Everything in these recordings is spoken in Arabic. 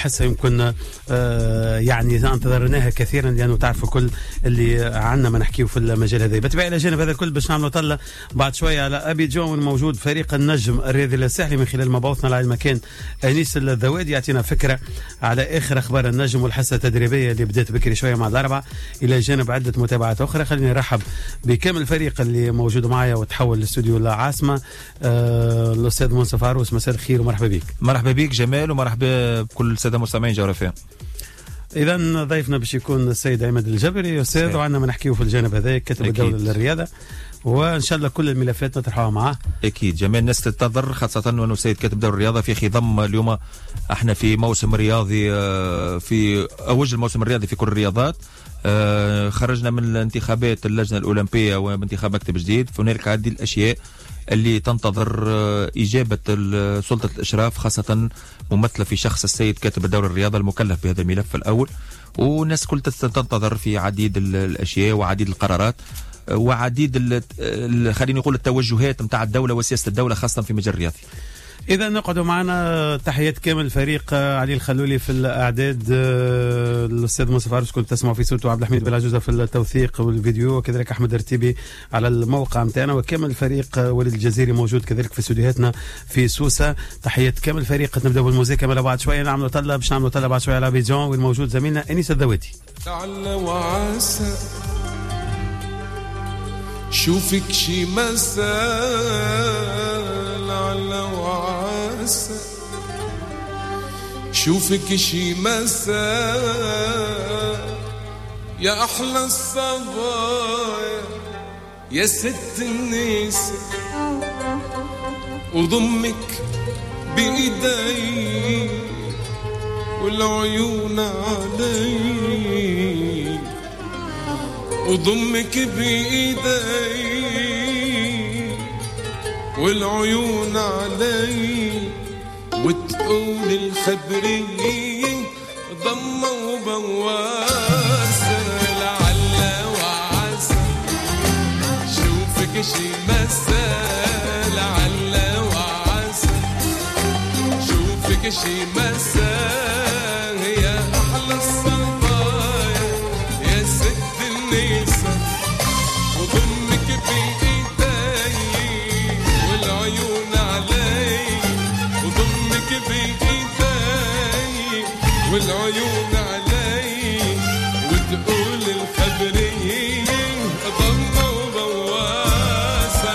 الحصة يمكن يعني انتظرناها كثيرا، لأنه تعرفوا كل اللي عنا ما نحكيه في المجال هذا. بالتبع إلى جانب هذا الكل باش نعملوا طلة بعد شوية على أبيجان الموجود فريق النجم الرياضي الساحلي من خلال مبعوثنا على المكان أنيس الذوادي يعطينا فكرة على آخر أخبار النجم والحصة التدريبية اللي بدأت بكري شوية مع الأربعة، إلى جانب عدة متابعات أخرى. خليني نرحب بكامل الفريق اللي موجود معايا وتحول لاستوديو العاصمة. الأستاذ منصف عروس، مساء الخير ومرحبا بك. مرحبا بك جمال، ومرحبا بكل السادة مستمعين جغرافيا. إذا ضيفنا باش يكون السيد عماد الجبري أستاذ، وعندنا ما نحكيه في الجانب هذا كاتب الدولة للرياضة، وإن شاء الله كل الملفات نطرحها معاه. أكيد جمال، الناس تنتظر خاصة أنه السيد كاتب دولة الرياضة في خضم اليوم. احنا في موسم رياضي، في أوج الموسم الرياضي في كل الرياضات. خرجنا من الانتخابات اللجنة الأولمبية وانتخاب مكتب جديد، فهنالك عدة الأشياء اللي تنتظر إجابة سلطة الإشراف، خاصة ممثلة في شخص السيد كاتب الدولة الرياضة المكلف بهذا الملف الأول. والناس كل تنتظر في عديد الأشياء وعديد القرارات وعديد خليني نقول التوجهات متاع الدولة وسياسة الدولة خاصة في مجال الرياضي. إذا نقعدوا معنا تحيات كامل الفريق. علي الخلولي في الإعداد، الأستاذ مصطفى عروس كنت تسمعوا في صوته، عبد الحميد بالعجوزة في التوثيق والفيديو، وكذلك أحمد رتيبي على الموقع متاعنا، وكامل الفريق. وليد الجزيري موجود كذلك في استوديوهاتنا في سوسة. تحيات كامل الفريق. نبدأ بالموسيقى مالا بعد شوية نعملوا طلة باش نعملوا طلة بعد شوية على أبيجان، والموجود زميلنا أنيس الذوادي. لعل وعسى شوفك شي مساء، لعل وعسى شوفك شي مساء، يا أحلى الصبايا يا ست الناس، وضمك بإيدي والعيون علي، وضمك بإيدي والعيون علي، وتقول الخبرية ضمة وبواسة، لعل وعسى شوفك شي مساء، لعل وعسى شوفك شي مساء، يا أحلى الصبايا يا ست النساء، وضمك بإيدي والعيون علي، وضمك بإيدي والعيون علي، وتقول الخبرية ضمة وبواسة.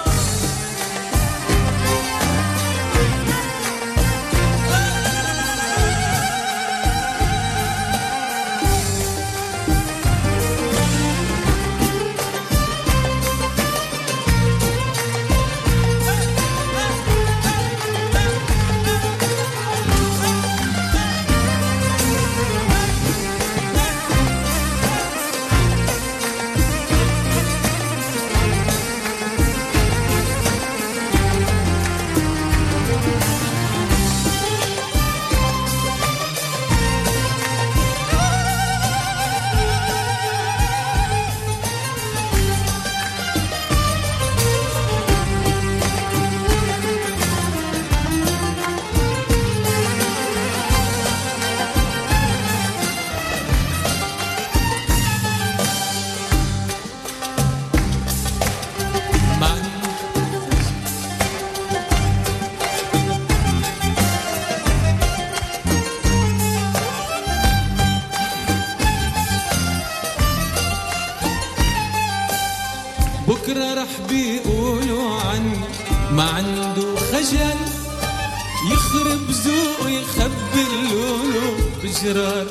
بكرة رح بيقولوا عني ما عنده خجل، يخرب ذوقه يخبي اللولو بجرار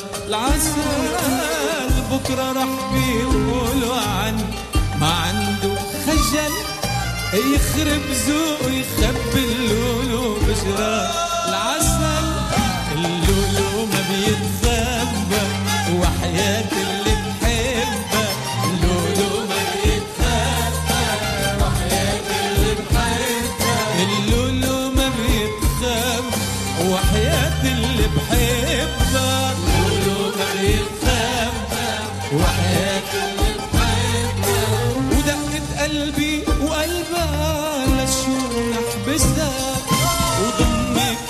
العسل. بكرة رح بيقولوا عني ما عنده خجل، يخرب ذوقه يخبي اللولو بجرار العسل. اللولو ما بيتخبى وحياة اللي بحبها، اللولو ما بيتخبى وحياة اللي بحبها، اللولو ما بيتخبى وحياة اللي بحبها، اللولو ما بيتخبى وحياة اللي بحبها. ودقت قلبي وقلبها لشو نحبسها، وضمك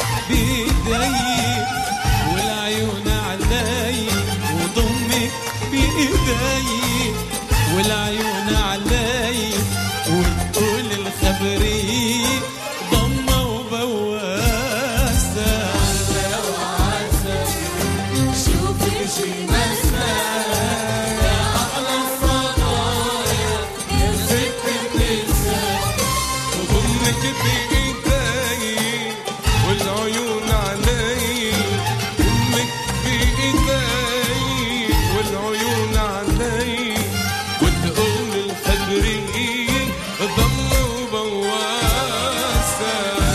بإيدي والعيون علي وتقول الخبري ضمة وبواسة وعسى شوفي شي مسمى يا أحلى الصبايا يا ست النساء وضمك بإيدي والعيون علي ضمك بإيدي والعيون علي وتقول الخبري ضم وبواسة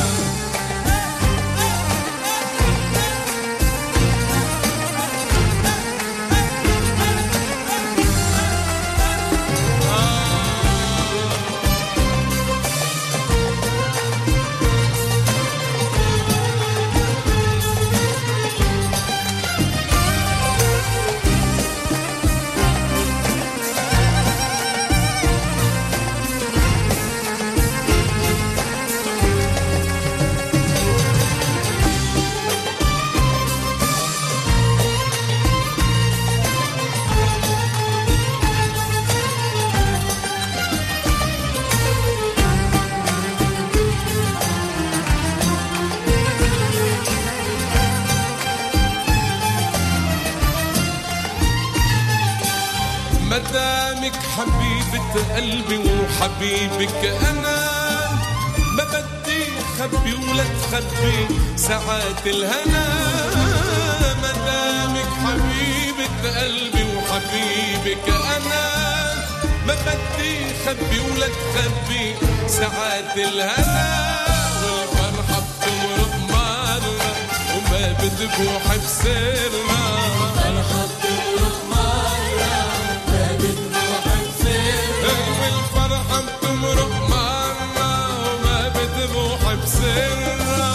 مدامك حبيبة قلبي وحبيبك أنا ما بدي خبي ولا تخبي ساعات الهنا مدامك حبيبة قلبي وحبيبك أنا ما بدي خبي ولا تخبي ساعات الهنا والفرحة بتمرق مرة وما بتبوح بسرنا الفرحة بتمرق مرة والفرحة بتمرق مرة وما بتبوح بسرها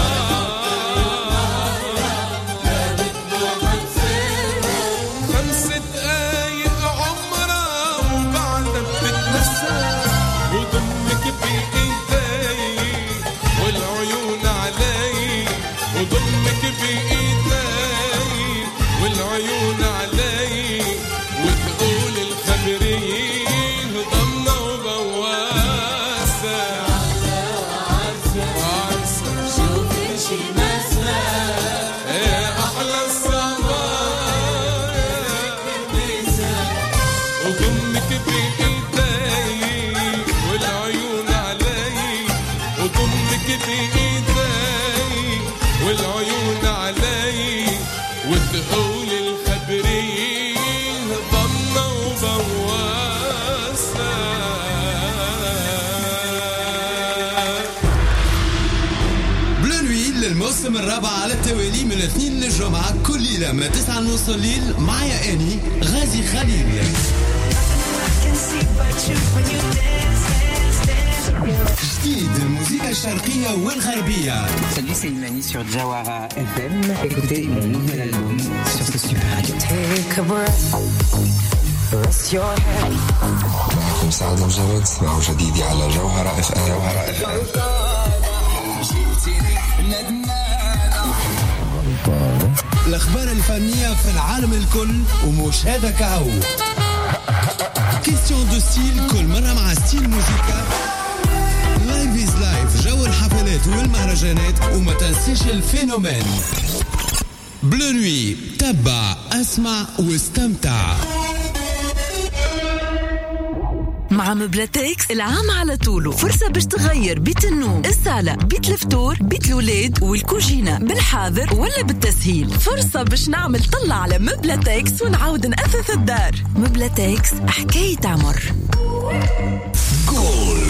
خمس دقايق عمرها وبعدها بتتنسى وضمك بإيدي والعيون علي وضمك بإيدي والعيون علي وتقول الخبرين ضمة وبواسة وعسى شوفي شي مسمى يا أحلى الصبايا وضمك بإيدي والعيون علي وضمك بإيدي والعيون علي وتقول الخبرين ضمة وبواسة بلو نوي للموسم الرابع على التوالي من الاثنين للجمعة كل ليلة من 9:30 الليل مع ياني غازي خليل. جديد الموسيقى الشرقية والغربية. Salut, c'est Imani sur Jawara FM. Écoutez mon nouvel album sur ce super radio. Take a breath, rest your head. معكم سعد مجرد اسمعوا جديدي على جوهرة اف ام. جوهرة اف ام. الأخبار الفنية في العالم الكل ومش هذا كهو. كيستيون دو ستيل كل مرة مع ستيل موسيقى. لايف إز لايف جو الحفلات والمهرجانات وما تنسيش الفينومين. بلو نوي تبع اسمع واستمتع. مع مبلاتيكس العام على طوله فرصة باش تغير بيت النوم، الصالة، بيت الفطور، بيت الولاد والكوجينة بالحاضر ولا بالتسهيل. فرصة باش نعمل طلع على مبلاتيكس ونعاود نأثث الدار. مبلاتيكس حكاية عمر. جول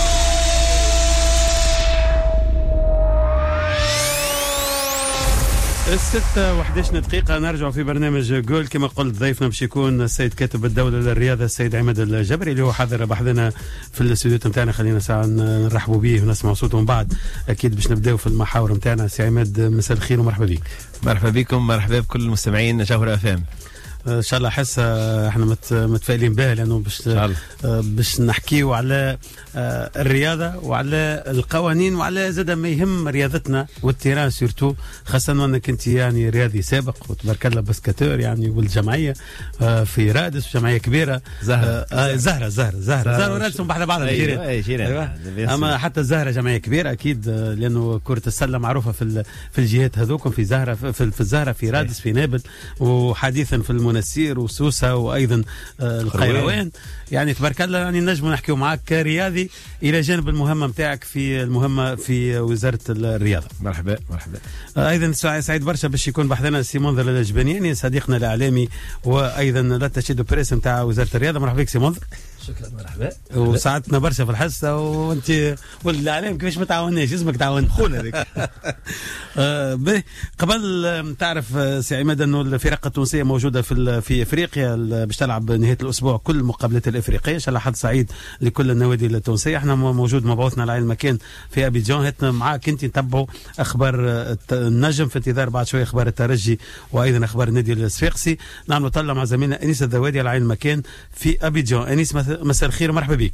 6:11 نرجع في برنامج جول. كما قلت ضيفنا باش يكون السيد كاتب الدولة للرياضة السيد عماد الجبري اللي هو حاضر بحثنا في الاستوديو نتاعنا. خلينا ساعة نرحبوا به ونسمع صوته من بعد. أكيد باش نبداو في المحاور نتاعنا. سي عماد مساء الخير ومرحبا بك. مرحبا بكم، مرحبا بكل المستمعين جوهرة FM. ان شاء الله حس احنا متفائلين بها لانه باش نحكيو على الرياضه وعلى القوانين وعلى زاد ما يهم رياضتنا والتيران سورتو، خاصه انك انت يعني رياضي سابق وتبارك الله باسكاتور يعني، والجمعيه في رادس جمعيه كبيره. زهره ورادس بحنا بعض أيوة. اما حتى الزهره جمعيه كبيره اكيد، لانه كره السله معروفه في الجهات هذوكم، في زهره في الزهره في رادس في نابل، وحديثا في المنسير وسوسه وايضا القيروان. يعني تبارك الله يعني نجم نحكيو معك كرياضي الى جانب المهمه نتاعك في المهمه في وزاره الرياضه. مرحبا. ايضا سعيد برشا باش يكون بحثنا سي منذر الجبانياني صديقنا الاعلامي وايضا لا تشيد بريس نتاع وزاره الرياضه. مرحبا بك سي منذر. شكرا. مرحبا. وساعدتنا برشا في الحصه، وانت والاعلام كيفاش ما تعاوناش اسمك تعاون خونا هذيك. قبل تعرف سي عماد انه الفرق التونسيه موجوده في افريقيا باش تلعب نهايه الاسبوع كل المقابلات الافريقيه، ان شاء الله حظ سعيد لكل النوادي التونسيه. احنا موجود مبعوثنا على المكان في ابيجان، هاتنا معاك انت نتبعوا اخبار النجم، في انتظار بعد شويه اخبار الترجي وايضا اخبار النادي الصفاقسي. نعم نطلع مع زميلنا انيس الذوادي على المكان في ابيجان. انيس مساء الخير، مرحبا بك.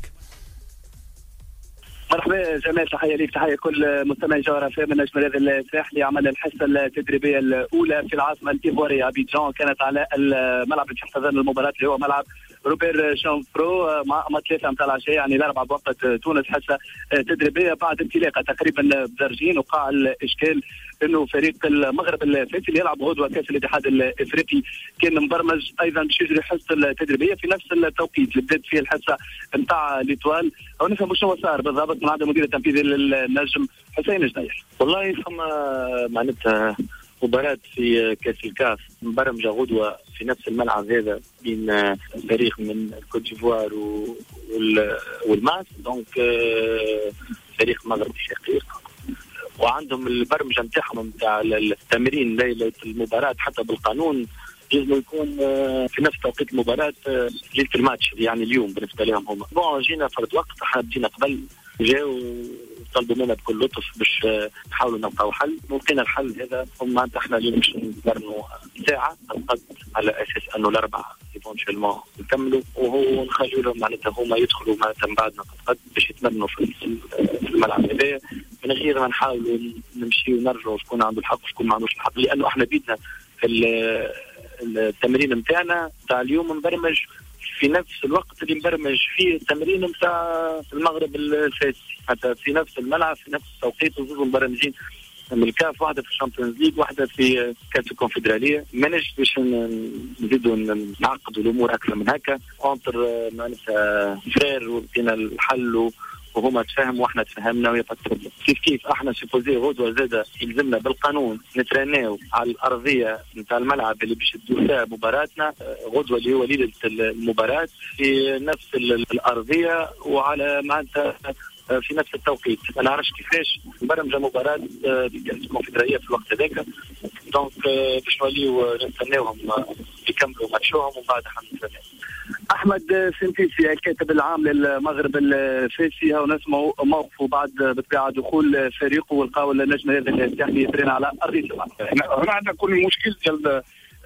مرحبا جمال، تحيه ليك، تحيه كل مستمعي جوهر FM من نجم الرياضي الساحلي. عمل الحصه التدريبيه الاولى في العاصمه الايفواريه ابيجان، كانت على الملعب اللي تحتضن المباراه اللي هو ملعب روبير شانفرو مع 3 متاع العشاء، يعني الاربعه بوقت تونس. حصه تدريبيه بعد انطلاقه تقريبا بدرجين، وقع الاشكال انه فريق المغرب الفاسي اللي يلعب غدوه كاس الاتحاد الافريقي كان مبرمج ايضا باش يجري حصه التدريبيه في نفس التوقيت اللي بدات فيه الحصه نتاع ليتوال. او نفهم شنو صار بالضبط من عند المدير التنفيذي للنجم حسين جنيح. والله فما معناتها مباراة في كاس الكاف مبرمجة غدوة في نفس الملعب هذا بين فريق من الكوت ديفوار والماس، دونك فريق مغربي شقيق، وعندهم البرمجة نتاعهم نتاع التمرين ليلة المباراة حتى بالقانون لازم يكون في نفس توقيت المباراة ليلة الماتش، يعني اليوم بالنسبة لهم هم. بون جينا فرد وقت، احنا بدينا قبل، جاو طلبوا منا بكل لطف باش نحاولوا نلقاو حل، ولقينا الحل هذا. هم معناتها احنا اليوم باش نبرنوا ساعة القد على اساس انه الاربعة ايفونشيلمون نكملوا، وهو نخليوا لهم معناتها هما يدخلوا معناتها من بعدنا قد باش يتمرنوا في الملعب هذايا، من غير ما نحاولوا نمشي ونرجعوا شكون عنده الحق وشكون ما عندوش الحق، لانه احنا بيدنا التمرين نتاعنا تاع اليوم مبرمج في نفس الوقت اللي مبرمج فيه التمرين نتاع المغرب الفاسي، حتى في نفس الملعب في نفس التوقيت، وزوز مبرمجين من الكاف، واحده في الشامبيونز ليج واحده في كاس الكونفدراليه. ماناش باش نزيدوا نعقدوا الامور اكثر من هكا، اونتر معناتها فرير ولقينا الحل وهما تفاهموا واحنا تفاهمنا ويا بروبليم. كيف احنا سيبوزي غدوه زاده يلزمنا بالقانون نترناو على الارضيه نتاع الملعب اللي باش تدور فيها مباراتنا غدوه اللي هو ليله المباراه في نفس الارضيه وعلى معناتها في نفس التوقيت. ما نعرفش كيفاش نبرمج مباراه في كاس الكونفدراليه في الوقت هذاك، دونك باش نوليو نستناوهم يكملوا ماتشوهم ومن بعد حنستناو. احمد سنتيسي الكاتب العام للمغرب الفاسي، هاو نسمعوا موقفه بعد بطبيعه دخول فريقه والقاو النجم هذا الساحلي يترين على ارضيه الملعب. هنا عندنا كل مشكل ديال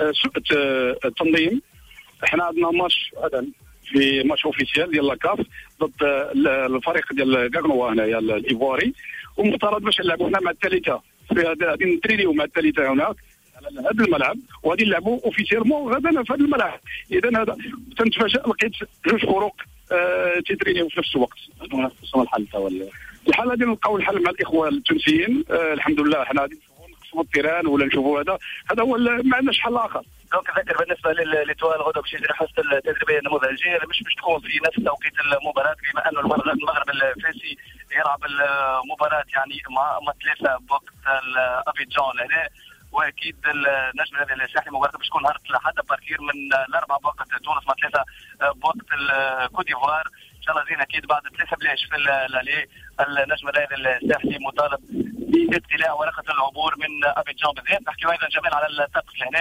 التنظيم. احنا عندنا ماتش غدا في ماتش اوفيسيال ديال لاكاف ضد الفريق ديال كاغنوا هنايا الايفواري، ومفترض باش نلعبوا هنا مع الثالثه، غادي نترينيو مع الثالثه هناك على هذا الملعب، وغادي نلعبوا اوفيسيالمون غدا في هذا الملعب. اذا هذا تنتفاجئ لقيت جوج فرق تيترينيو في نفس الوقت. شنو الحل تاع الحل؟ غادي نلقاو الحل مع الاخوه التونسيين. الحمد لله حنا غادي نقسموا التيران ولا نشوفوا هذا هو، ما عندناش حل اخر. دونك ذكر بالنسبه للتوال غدا باش يجري حصه التدريبيه النموذجيه مش باش تكون في نفس توقيت المباراه، بما انه المغرب الفاسي يلعب المباراه يعني مع 3 بوقت ابيجان هنا، واكيد النجم هذا الساحلي مباراه باش تكون نهار الاحد باركير من 4 بوقت تونس مع 3 بوقت الكوت ديفوار. ان شاء الله زين اكيد بعد 3 بلاش في النجم هذا الساحلي مطالب باستيلاء ورقه العبور من ابيجان بالذات. نحكي ايضا جمال على الطقس لهنا،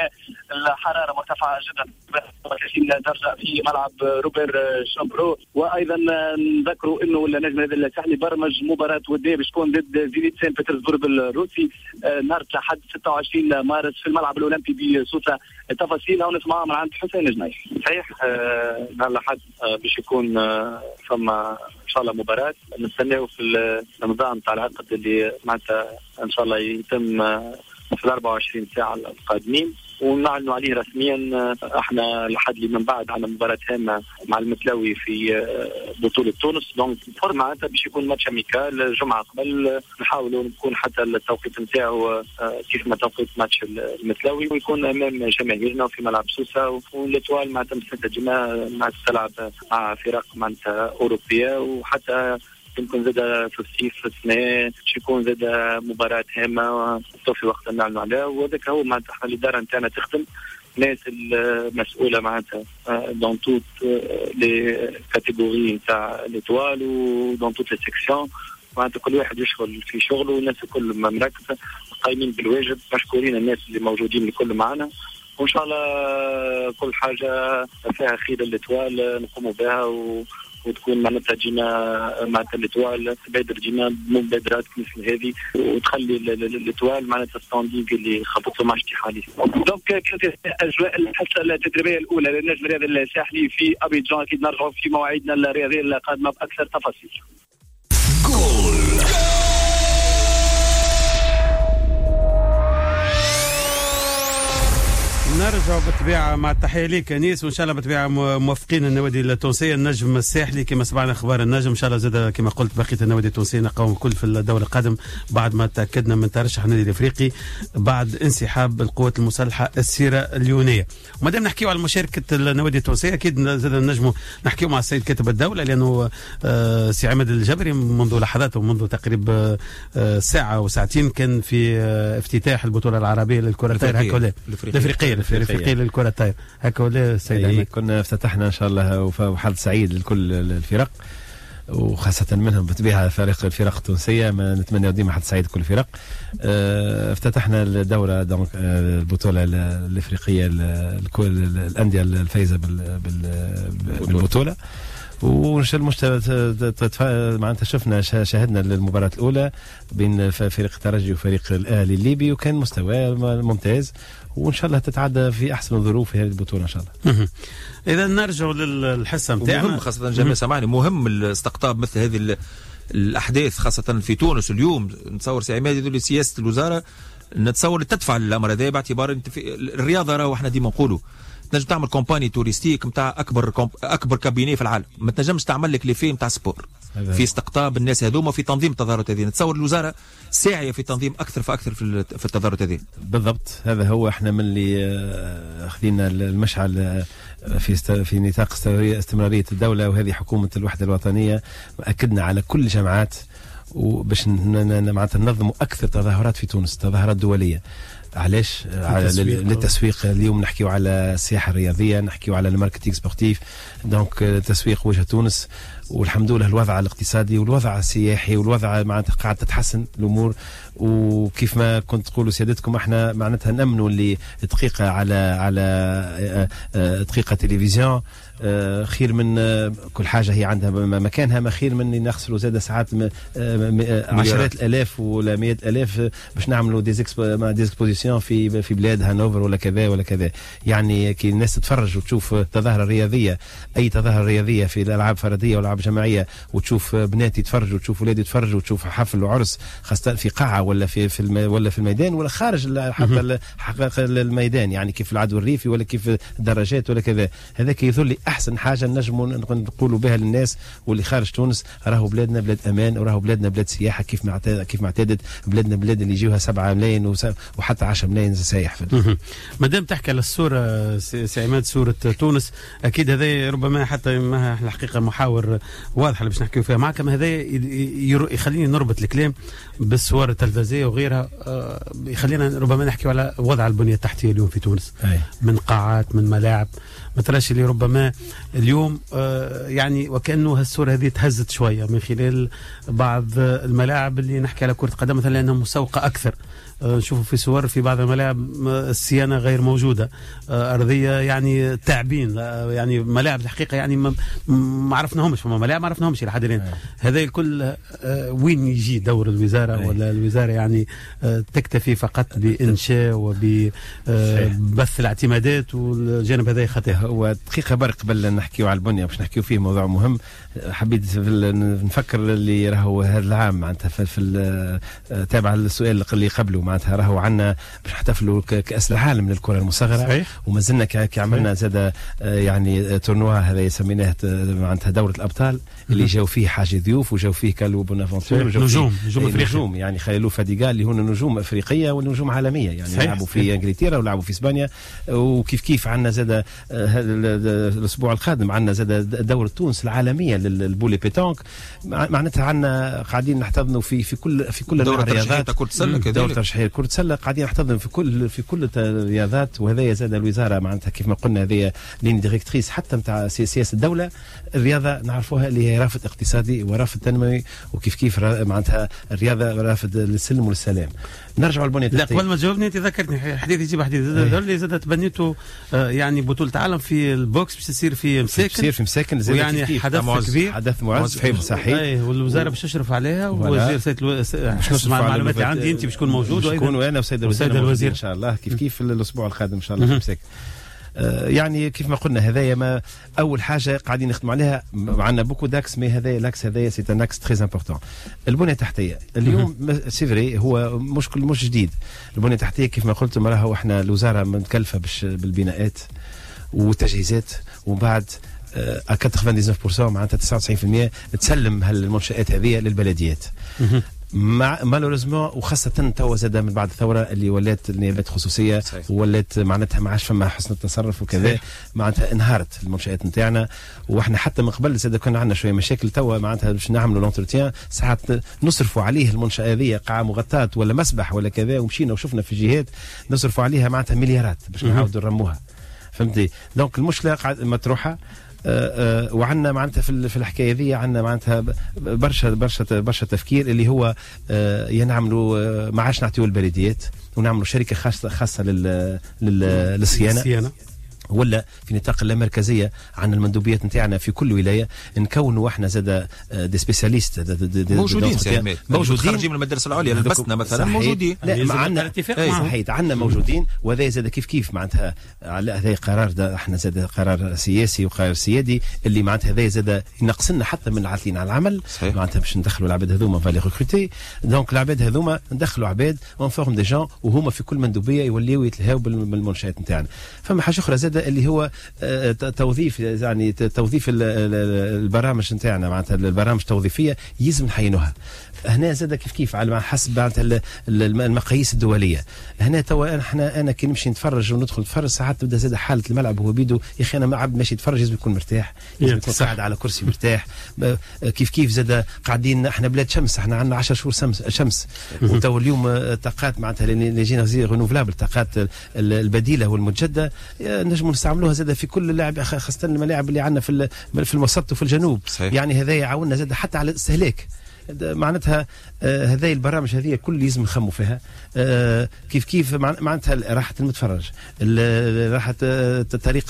الحراره مرتفعه جدا 30 درجه في ملعب روبير شامبرو. وايضا نذكروا انه النجم الساحلي برمج مباراه وديه باش تكون ضد زينيت سان بطرسبورغ الروسي نهار الاحد 26 مارس في الملعب الاولمبي بسوسه. تفاصيلها ونسمعها من عند حسين الجناي. صحيح نهار الاحد باش يكون فما ان شاء الله مباراه نستناو في النظام تاع العقد اللي معناتها ان شاء الله يتم في 24 ساعه القادمين ونعلنوا عليه رسميا. احنا لحد اللي من بعد عندنا مباراه هامه مع المتلاوي في بطوله تونس. دونك معناتها باش يكون ماتش اميكال الجمعه قبل نحاولوا نكون حتى التوقيت نتاعو كيف ما توقيت ماتش المتلاوي ويكون امام جماهيرنا في ملعب سوسه. والاتوال معناتها مستعده ديما معناتها تلعب مع فرق معناتها اوروبيه وحتى يمكن زاد في الصيف في السنة يكون زاد مباراة هامة في وقت نعلنوا عليها. وهذاك هو معناتها احنا الإدارة نتاعنا تخدم ناس المسؤولة معناتها دون توت لي كاتيجوري نتاع ليتوال ودون توت لي سيكسيون معناتها كل واحد يشغل في شغله والناس الكل مركزة قايمين بالواجب. مشكورين الناس اللي موجودين الكل معنا وإن شاء الله كل حاجة فيها خير للإتوال نقوموا بها وتكون معناتها ديما معناتها الاتوال تبادر ديما مبادرات مثل هذه وتخلي الاتوال معناتها ستاندينغ اللي خبطوا مع اشتحالي. دونك كانت اجواء الحصه التدريبيه الاولى للنجم الرياضي الساحلي في ابيجان. اكيد نرجعوا في مواعيدنا الرياضيه القادمه باكثر تفاصيل. نرجع بالطبيعه مع التحيه ليك انيس وان شاء الله بالطبيعه موفقين النوادي التونسيه. النجم الساحلي كما سمعنا اخبار النجم ان شاء الله زاد كما قلت بقيه النوادي التونسيه نلقاهم الكل في الدور القادم بعد ما تاكدنا من ترشح النادي الافريقي بعد انسحاب القوات المسلحه السيراليونيه. وما دام نحكيو على مشاركه النوادي التونسيه اكيد زاد النجم نحكيو مع السيد كاتب الدوله لانه سي عماد الجبري منذ لحظات ومنذ تقريبا ساعه وساعتين كان في افتتاح البطوله العربيه للكره الطايره هكا الافريقيه للكره الطايره هكا ولا السيد عماد. كنا افتتحنا ان شاء الله وحظ سعيد لكل الفرق وخاصة منهم بالطبيعة الفرق التونسية. ما نتمنى ديما حظ سعيد كل الفرق. افتتحنا الدورة دونك البطولة الافريقية الأندية الفايزة بالبطولة معناتها شفنا شاهدنا المباراة الأولى بين فريق الترجي وفريق الأهلي الليبي وكان مستوى ممتاز وإن شاء الله تتعدى في أحسن الظروف في هذه البطولة إن شاء الله. إذا نرجع للحصة متاعنا مهم خاصة جميع سامعني مهم الاستقطاب مثل هذه الأحداث خاصة في تونس اليوم. نتصور سي عماد يقول لي سياسة الوزارة نتصور تدفع الأمر هذا باعتبار انت في الرياضة راهو احنا ديما نقولوا تنجم تعمل كومباني توريستيك نتاع اكبر كابينيه في العالم ما تنجمش تعمل لك ليفي نتاع سبور في استقطاب الناس هذوما في تنظيم التظاهرات هذه. نتصور الوزاره ساعيه في تنظيم اكثر فاكثر في التظاهرات هذه. بالضبط هذا هو احنا من اللي اخذنا المشعل في نطاق استمراريه الدوله وهذه حكومه الوحده الوطنيه اكدنا على كل الجامعات وباش معناتها ننظموا اكثر تظاهرات في تونس تظاهرات دوليه. علاش؟ للتسويق. اليوم نحكيو على السياحه الرياضيه نحكيو على الماركتينغ سبورتيف دونك تسويق وجه تونس والحمد لله الوضع الاقتصادي والوضع السياحي والوضع معناتها قاعد تتحسن الامور. وكيف ما كنت تقولوا سيادتكم احنا معناتها نامنوا اللي دقيقه على دقيقه تلفزيون خير من كل حاجه هي عندها مكانها ما خير من نخسروا زاد ساعات عشرات الالاف ولا مئات الاف باش نعملوا ديزكسبوزيسيون في بلاد هانوفر ولا كذا ولا كذا. يعني كي الناس تتفرج وتشوف تظاهره رياضيه اي تظاهره رياضيه في الالعاب فرديه والعاب جماعيه وتشوف بنات يتفرجوا وتشوف اولاد يتفرجوا وتشوف حفل وعرس خاصه في قاعه ولا في الميدان ولا خارج حتى الميدان يعني كيف العدو الريفي ولا كيف الدراجات ولا كذا. هذاك يظل احسن حاجه نجموا نقولوا بها للناس واللي خارج تونس راهو بلادنا بلاد امان وراهو بلادنا بلاد سياحه كيف ما اعتادت بلادنا بلاد اللي يجيوها 7 ملايين وحتى 10 ملايين سايح. ما دام تحكي على الصوره سي عماد صوره تونس اكيد هذا ربما حتى ما الحقيقه محاور واضحه اللي باش نحكيو فيها معكم. هذا يخليني نربط الكلام بالصور التلفزيونيه وغيرها يخلينا ربما نحكيو على وضع البنيه التحتيه اليوم في تونس من قاعات من ملاعب ما تراش اللي ربما اليوم يعني وكأنه هالصورة هذه تهزت شوية من خلال بعض الملاعب اللي نحكي على كرة قدم مثلا لأنها مسوقة أكثر نشوفوا في صور في بعض الملاعب الصيانه غير موجوده، ارضيه يعني تعبين، يعني ملاعب الحقيقه يعني ما عرفناهمش، فما ملاعب ما عرفناهمش لحد الان. هذا الكل وين يجي دور الوزاره؟ ولا الوزاره يعني تكتفي فقط بانشاء وببث الاعتمادات والجانب هذا خطير؟ هو دقيقه برك قبل نحكيو على البنيه باش نحكيو فيه موضوع مهم، حبيت نفكر اللي راهو هذا العام معناتها في تابع السؤال اللي قبله، معناتها راهو عندنا باش نحتفلوا كاس العالم للكره المصغره، وما زلنا كي عملنا زاد يعني تورنوا هذا سميناه معناتها دوره الابطال اللي جاوا فيه حاجه ضيوف وجاوا فيه كالو بونافونتور نجوم يعني خليلو فاديغال اللي هن نجوم افريقيه ونجوم عالميه، يعني لعبوا في انجلترا ولعبوا في اسبانيا. وكيف عندنا زاد الاسبوع القادم عندنا زاد دوره تونس العالميه للبولي بيتونك، معناتها عندنا قاعدين نحتضنوا في كل دورة الرياضات، كرة السلة دورة ترشيحية كرة السلة قاعدين نحتضن في كل الرياضات. وهذا زاد الوزارة معناتها كيف ما قلنا هذه لين ديريكتريس حتى نتاع سياسة الدولة. الرياضة نعرفوها اللي هي رافد اقتصادي ورافد تنموي، وكيف معناتها الرياضة رافد للسلم والسلام. نرجعوا للبنية التحتية. لا قبل ما تجاوبني انت ذكرتني حديث يجيب حديث اللي زاد تبنيتوا يعني بطولة عالم في البوكس باش تصير في مساكن ويعني حدث كبير، حدث معز صحيح، والوزارة باش تشرف عليها، ووزير سيد مع المعلومات عندي انت باش تكون موجود، وانا وسيد الوزير ان شاء الله كيف الاسبوع القادم ان شاء الله في مساكن. يعني كيف ما قلنا هذايا ما اول حاجه قاعدين نخدموا عليها، عندنا بوكو داكس، مي هذايا لاكس هذايا سي ان اكس تري امبورطون. البنيه التحتيه اليوم سي فري هو مش جديد. البنيه التحتيه كيف ما قلت راهو احنا الوزاره متكلفه بالبناءات والتجهيزات، ومن بعد 99% معناتها 99% تسلم هالمنشآت هذه للبلديات. مالوريزمون وخاصة توا زاد من بعد الثورة اللي ولات النيابات خصوصية ولات معناتها ما عادش فما حسن التصرف وكذا، معناتها انهارت المنشآت نتاعنا. واحنا حتى من قبل زاد كنا عندنا شوية مشاكل، توا معناتها باش نعملوا لونتروتيان ساعات نصرفوا عليه المنشأة هذه قاعة مغطاة ولا مسبح ولا كذا، ومشينا وشفنا في جهات نصرفوا عليها معناتها مليارات باش نعاودوا نرموها، فهمتي؟ دونك المشكلة مطروحة. وعندنا معناتها في الحكايه ذي عندنا معناتها برشا تفكير اللي هو ينعملوا ما عادش نعطيو البلديات ونعملوا شركه خاصه للصيانه، ولا في نطاق اللامركزيه عندنا المندوبيات نتاعنا في كل ولايه نكونوا احنا زاد دي سبيسياليست موجودين خارجين من المدارس العليا لبسنا مثلا موجودين. لا عندنا صحيح عندنا موجودين، وهذا زاد كيف معناتها هذا قرار احنا زاد قرار سياسي وقرار سيادي اللي معناتها هذا زاد ينقصنا حتى من العاطلين على العمل، معناتها باش ندخلوا العباد هذوما فالي ريكروتي. دونك العباد هذوما ندخلوا عباد اون فورم دي جون وهما في كل مندوبيه يوليوا يتلهاو بالمنشات نتاعنا. فما حاجه اخرى زاد اللي هو توظيف، يعني توظيف البرامج نتاعنا معناتها البرامج التوظيفيه يلزم نحينوها. هنا زاد كيف على حسب معناتها المقاييس الدوليه. هنا توا انا كي نمشي نتفرج وندخل نتفرج ساعات تبدا زاد حاله الملعب هو بيدو يا اخي انا عبد ماشي يتفرج لازم يكون مرتاح، لازم يكون قاعد على كرسي مرتاح. كيف زاد قاعدين احنا بلاد شمس، احنا عندنا 10 شهور شمس وتو اليوم طاقات معناتها ليجينيرجي رينوفلابل، الطاقات البديله والمجدده نجموا نستعملوها زاد في كل اللاعب، خاصه الملاعب اللي عندنا في الوسط وفي الجنوب. يعني هذا يعاوننا زاد حتى على الاستهلاك. معناتها هذه البرامج هذه كل لازم نخموا فيها. كيف معناتها راحة المتفرج، راحة طريقة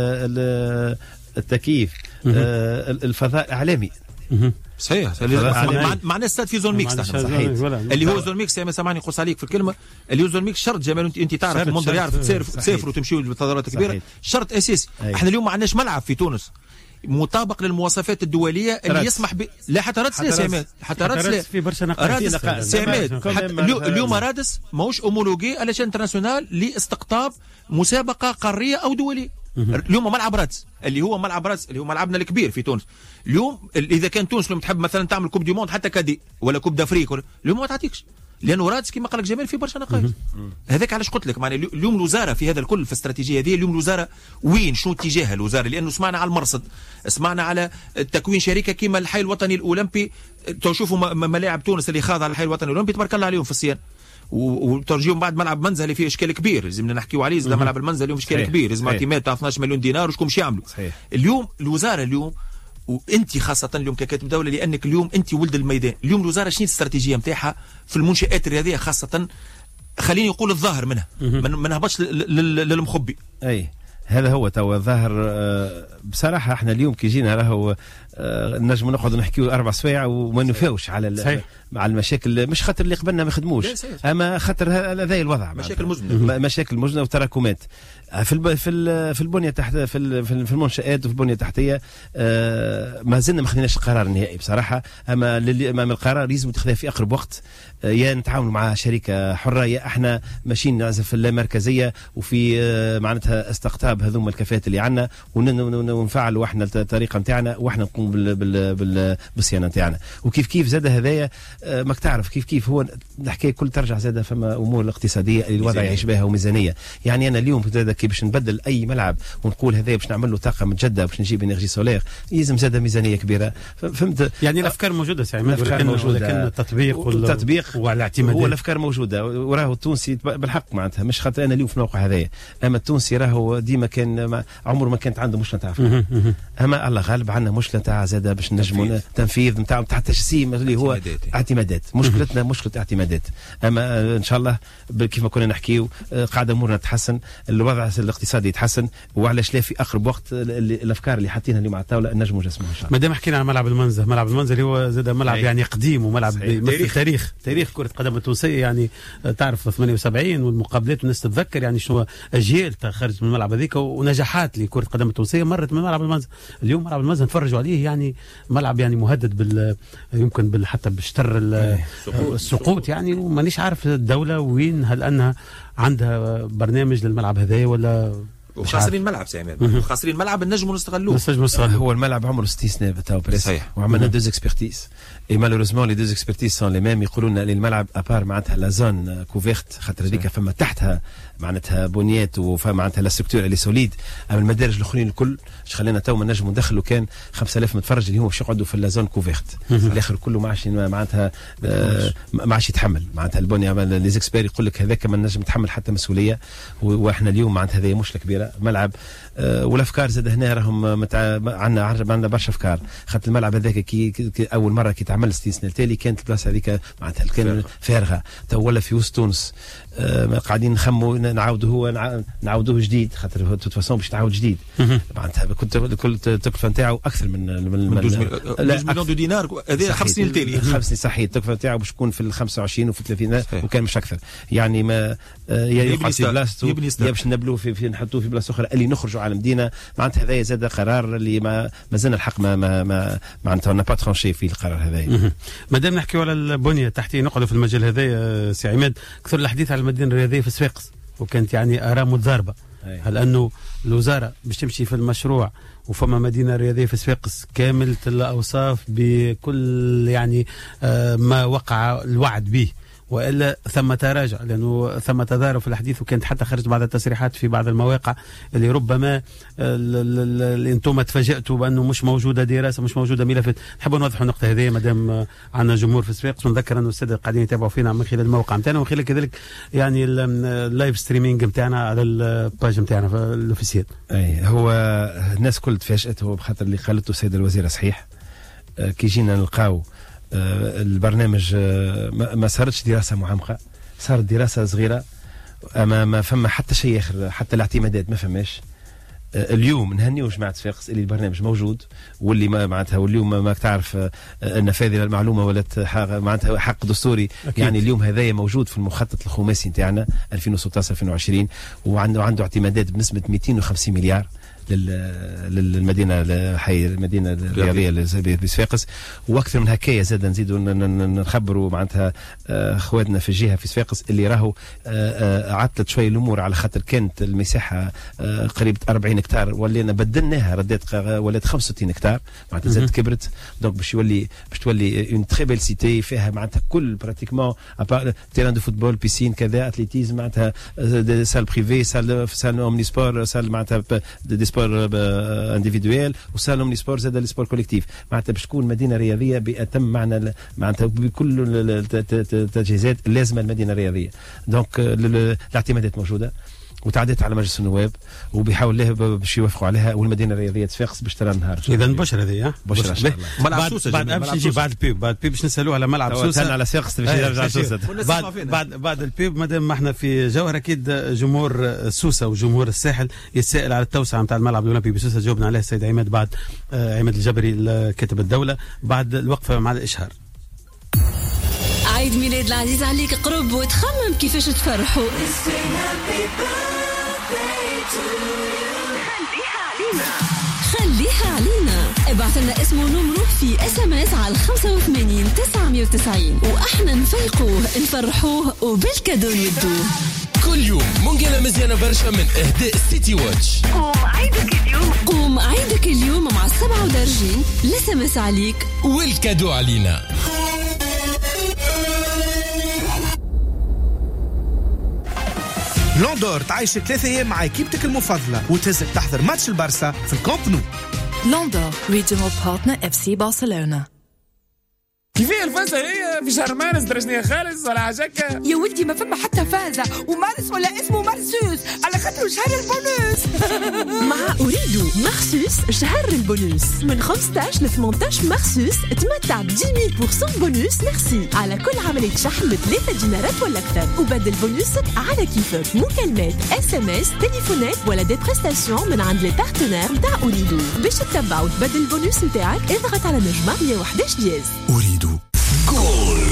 التكييف، الفضاء الإعلامي. صحيح معنا استاد في زون ميكس اللي هو زون ميكس. سامعني قص عليك في الكلمه اللي هو زون ميكس شرط جمال، انت تعرف المنظر يعرف تسافر وتمشيوا لفترات كبيره، شرط اساسي. احنا اليوم ما عندناش ملعب في تونس مطابق للمواصفات الدوليه اللي يسمح لا حتى رادس لا سيمات، حتى رادس في برشا نقاط سيمات. اليوم رادس ماهوش اومولوجي علشان انترناسيونال لاستقطاب مسابقه قاريه او دوليه. اليوم ملعب رادس اللي هو ملعب رادس اللي هو ملعبنا الكبير في تونس. اليوم اذا كان تونس اليوم تحب مثلا تعمل كوب دي موند حتى كادي ولا كوب دافريك اليوم ما تعطيكش، لانه رادس كما قال لك جمال في برشا نقاط. هذاك علاش قلت لك معناها اليوم الوزاره في هذا الكل في الاستراتيجيه هذه. اليوم الوزاره وين شنو اتجاه الوزاره؟ لانه سمعنا على المرصد، سمعنا على تكوين شركه كما الحي الوطني الاولمبي. تشوفوا ملاعب تونس اللي خاضعه على الحي الوطني الاولمبي تبارك الله عليهم في الصيانه، وترجيهم بعد ملعب منزلي فيه اشكال كبير لازمنا نحكيوا عليه. زاد ملعب المنزل اليوم اشكال كبير، لازم اعتماد تاع 12 مليون دينار وشكون باش يعملوا. اليوم الوزاره اليوم وانت خاصه اليوم ككاتب دوله، لانك اليوم انت ولد الميدان. اليوم الوزاره شنو الاستراتيجيه نتاعها في المنشات الرياضيه خاصه خليني يقول الظاهر منها ما نهبطش للمخبي. اي هذا هو تو الظاهر. بصراحه احنا اليوم كي جينا راهو نجم نقعد نحكيو 4 سوايع وما نفاوش على المشاكل، مش خاطر اللي قبلنا ما يخدموش، اما خاطر هذا الوضع، مشاكل مزمنه وتراكمات في البنيه تحت في المنشآت وفي البنيه التحتيه. ما زلنا ما خديناش القرار النهائي بصراحه، اما امام القرار لازم يتخذ في اقرب وقت، يا نتعاونوا مع شركه حره يا احنا ماشيين في اللامركزيه وفي معناتها استقطاب هذوما الكفاءات اللي عندنا ونفعلوا احنا الطريقه نتاعنا واحنا نقوم بالصيانه نتاعنا. وكيف زاد هذايا ماك تعرف كيف هو الحكايه كل ترجع زاد فما امور الاقتصاديه اللي الوضع يعيش بها وميزانيه. يعني انا اليوم زاد كي باش نبدل اي ملعب ونقول هذا باش نعمل له طاقه متجدده باش نجيب انرجي سولير يلزم زاد ميزانيه كبيره. فهمت يعني الافكار موجوده سي عماد، ولكن التطبيق والاعتماد هو الافكار موجوده. وراه التونسي بالحق معناتها مش خاطر انا اليوم في الموقع هذايا، اما التونسي راهو ديما كان عمره ما كانت عنده مشكله تاع اما الله غالب عندنا مشكله تاع زاد باش نجموا تنفيذ نتاع التجسيم اللي هو اعتمادات. مشكلتنا مشكله اعتمادات، اما ان شاء الله كيف ما كنا نحكيو قاعده امورنا تتحسن، الوضع الاقتصادي يتحسن، وعلاش لا في اقرب وقت الافكار اللي حاطينها اليوم على الطاوله نجموا نجسموها ان شاء الله. ما دام حكينا عن ملعب المنزه اللي هو زاد ملعب يعني قديم وملعب يمثل تاريخ كره القدم التونسيه. يعني تعرف 78 والمقابلات والناس تتذكر يعني شنو اجيال خرجت من الملعب هذيك ونجاحات لكره القدم التونسيه مرت من ملعب المنزه. اليوم ملعب المنزه نتفرجوا عليه يعني ملعب يعني مهدد يمكن حتى بشتر السقوط يعني. ومانيش عارف الدوله وين، هل انها عندها برنامج للملعب هذايا ولا وخاسرين ملعب سامي خاسرين ملعب النجم نستغلوه. هو الملعب عمره 60 سنه بتاعو بريس، وعملنا 2 اكسبرتيز اي مالوريزمون لي 2 اكسبرتيز سون لي ميم. يقولوا لنا الملعب ابار معناتها لا زون كوفيرت خاطر هذيك فما تحتها معناتها بنيات وفما معناتها لا ستركتور اللي سوليد، اما المدارج الاخرين الكل اش خلينا تو ما نجموا ندخلوا كان 5000 متفرج اللي هم باش يقعدوا في لا زون كوفيرت. الاخر كله ما عادش معناتها ما عادش يتحمل معناتها البنيه. لي زيكسبير يقول لك هذاك ما نجم يتحمل حتى مسؤوليه، واحنا اليوم معناتها هذه مشكله كبيره ملعب. والافكار زاد هنا راهم عندنا برشا افكار خاطر الملعب هذاك كي اول مره كي تعمل 60 سنه التالي كانت البلاصه هذيك معناتها كان فارغه، تو ولا في وسط تونس قاعدين نخموا نعاودوه جديد خاطر توت فاسون باش تعاود جديد معناتها كنت التكلفه نتاعو اكثر من 12 مليون دو دينار هذه 5 سنين التالي 5 سنين صحيح. التكلفه نتاعو باش تكون في ال 25 وفي 30 وكان مش اكثر يعني. ما يقعد في بلاصته باش نبلوه في نحطوه في بلاصه اخرى اللي نخرجوا على المدينه معناتها. هذا زاد قرار اللي ما زلنا الحق ما معناتها با ترانشي في القرار هذا. مادام نحكيو على البنيه التحتيه نقعدوا في المجال هذا سي عماد، كثر الحديث على المدينه الرياضيه في صفاقس وكانت يعني اراء متضاربه. هل انه الوزاره باش تمشي في المشروع وفما مدينه رياضيه في صفاقس كامله الاوصاف بكل يعني ما وقع الوعد به، والا ثم تراجع لانه ثم تضارب في الحديث، وكانت حتى خرجت بعض التصريحات في بعض المواقع اللي ربما انتم تفاجأتوا بانه مش موجوده دراسه مش موجوده ملفات. نحبوا نوضحوا النقطه هذه مادام عندنا جمهور في صفاقس، ونذكر انه الساده قاعدين يتابعوا فينا من خلال الموقع نتاعنا ومن خلال كذلك يعني اللايف ستريمينج نتاعنا على الباج نتاعنا الاوفيسيال. اي هو الناس كل تفاجأت هو بخاطر اللي قالته السيده الوزيره صحيح. كي جينا نلقاو البرنامج ما صارتش دراسة معمقة، صارت دراسة صغيرة، أما ما فما حتى شيء آخر، حتى الاعتمادات ما فماش. اليوم نهنيو جماعة صفاقس اللي البرنامج موجود واللي ما معناتها واليوم ما تعرف النفاذ المعلومة ولات معناتها حق دستوري أكيد. يعني اليوم هذايا موجود في المخطط الخماسي نتاعنا 2016-2020 وعنده اعتمادات بنسبة 250 مليار للمدينه حي المدينه الرياضيه بصفاقس. واكثر من هكايا زاد نزيدوا نخبروا معناتها اخواتنا في الجهه في صفاقس اللي راهو عطلت شويه الامور على خاطر كانت المساحه قريبه 40 هكتار ولينا بدلناها ردات ولات 65 هكتار معناتها زاد كبرت. دونك باش تولي اون تري بيل سيتي فيها معناتها كل براتيكمون تيران دو فوتبول بيسين كذا اتليتيزم معناتها سال بريفي سال اومني سبور سال معناتها دي سبور انديفيدويل وسال اومني سبور زاد لي سبور كوليكتيف معناتها باش تكون مدينه رياضيه باتم معنى معناتها بكل التجهيزات اللازمه المدينه الرياضيه. دونك الاعتمادات موجوده وتعديت على مجلس النواب وبيحاول له باش يوافقوا عليها، والمدينه الرياضيه صفاقس باش ترى النهار. اذا بشرى هذه بشرى ان شاء الله. ملعب سوسه بعد باش نجي بعد البيب باش نسالوه على ملعب سوسه على صفاقس باش يرجع سوسه. بعد البيب مادام ما احنا في جوهر، اكيد جمهور سوسه وجمهور الساحل يتساءل على التوسعه نتاع الملعب الاولمبي بسوسه. جاوبنا عليها السيد عماد بعد عماد الجبري كاتب الدوله بعد الوقفه مع الاشهار. عيد ميلاد العزيز عليك قرب وتخمم كيفاش تفرحوا. خليها علينا. ابعث لنا اسم ونمره في SMS على 85 990 واحنا نفيقوه نفرحوه وبالكادو ندوه. كل يوم منقلة مزيانة برشا من إهداء سيتي واتش. قوم عيدك اليوم مع 7 درجين. SMS عليك والكادو علينا. لوندور تعيش 3 أيام مع اكيبتك المفضلة وتنزل تحضر ماتش البارسا في الكامب نو. لوندور ريجنال بارتنر FC برشلونة. كيفية الفازة هي في شهر مارس درجنيها خالص ولا عجكة؟ يا ولدي ما فما حتى فازة، ومارس ولا اسمه مرسوس على خاطر شهر البونوس. مع أريدو مخصوص شهر البونوس من 15 ل 18 مخصوص تمتع ب 10,000% بونوس ميرسي على كل عملية شحن ب3 دينارات ولا أكثر، وبدل بونوسك على كيفك. مكالمات SMS تليفونات ولا دي بريستاسيون من عند لي بارتنير نتاع أريدو. باش تتبع وتبدل البونوس نتاعك اضغط على نجمة 111 دياز. أريدو جول.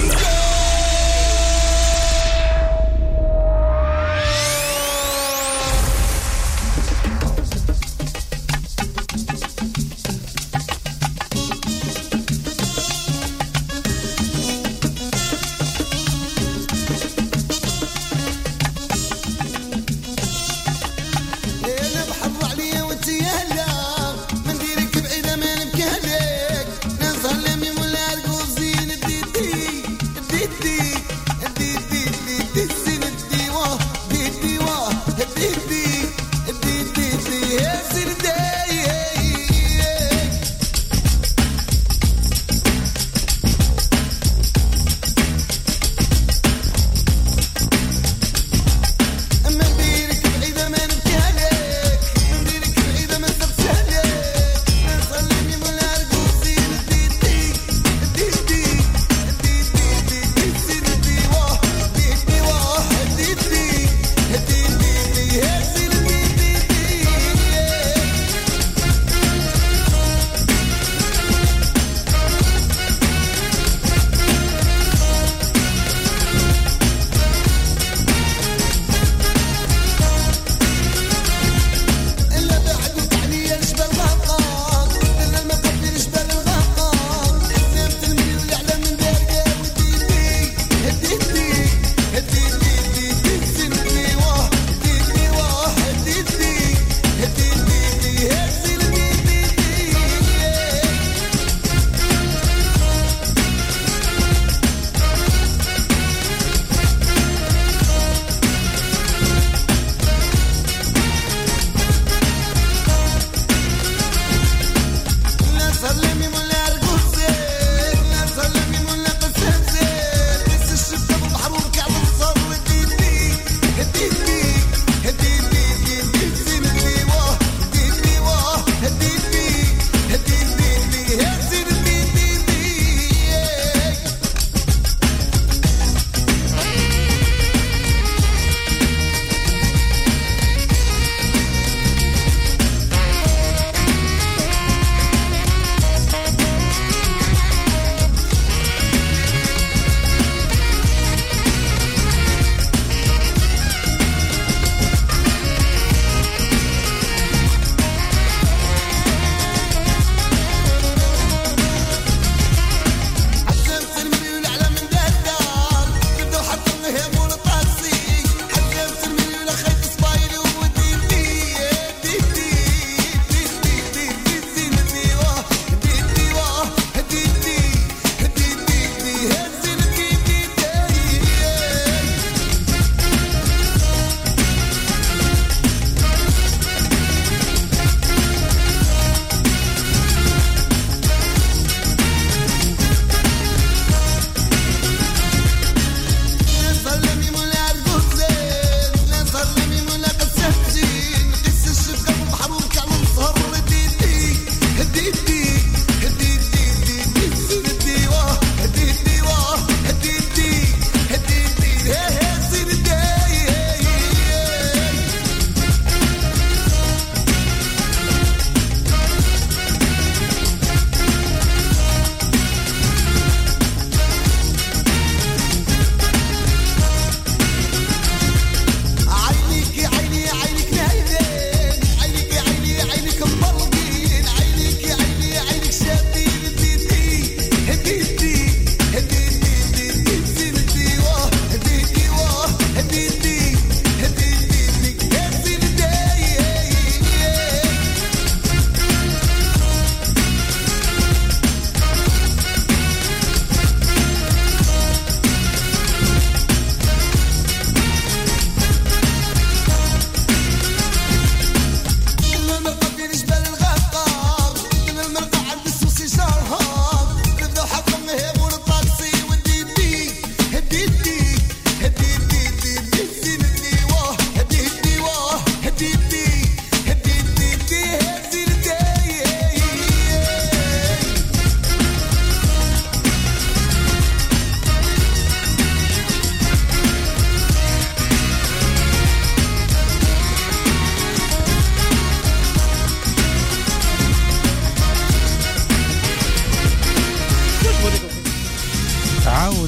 من ديرك بعيدة ما نبكي عليك، نظلم يا مولا القوزي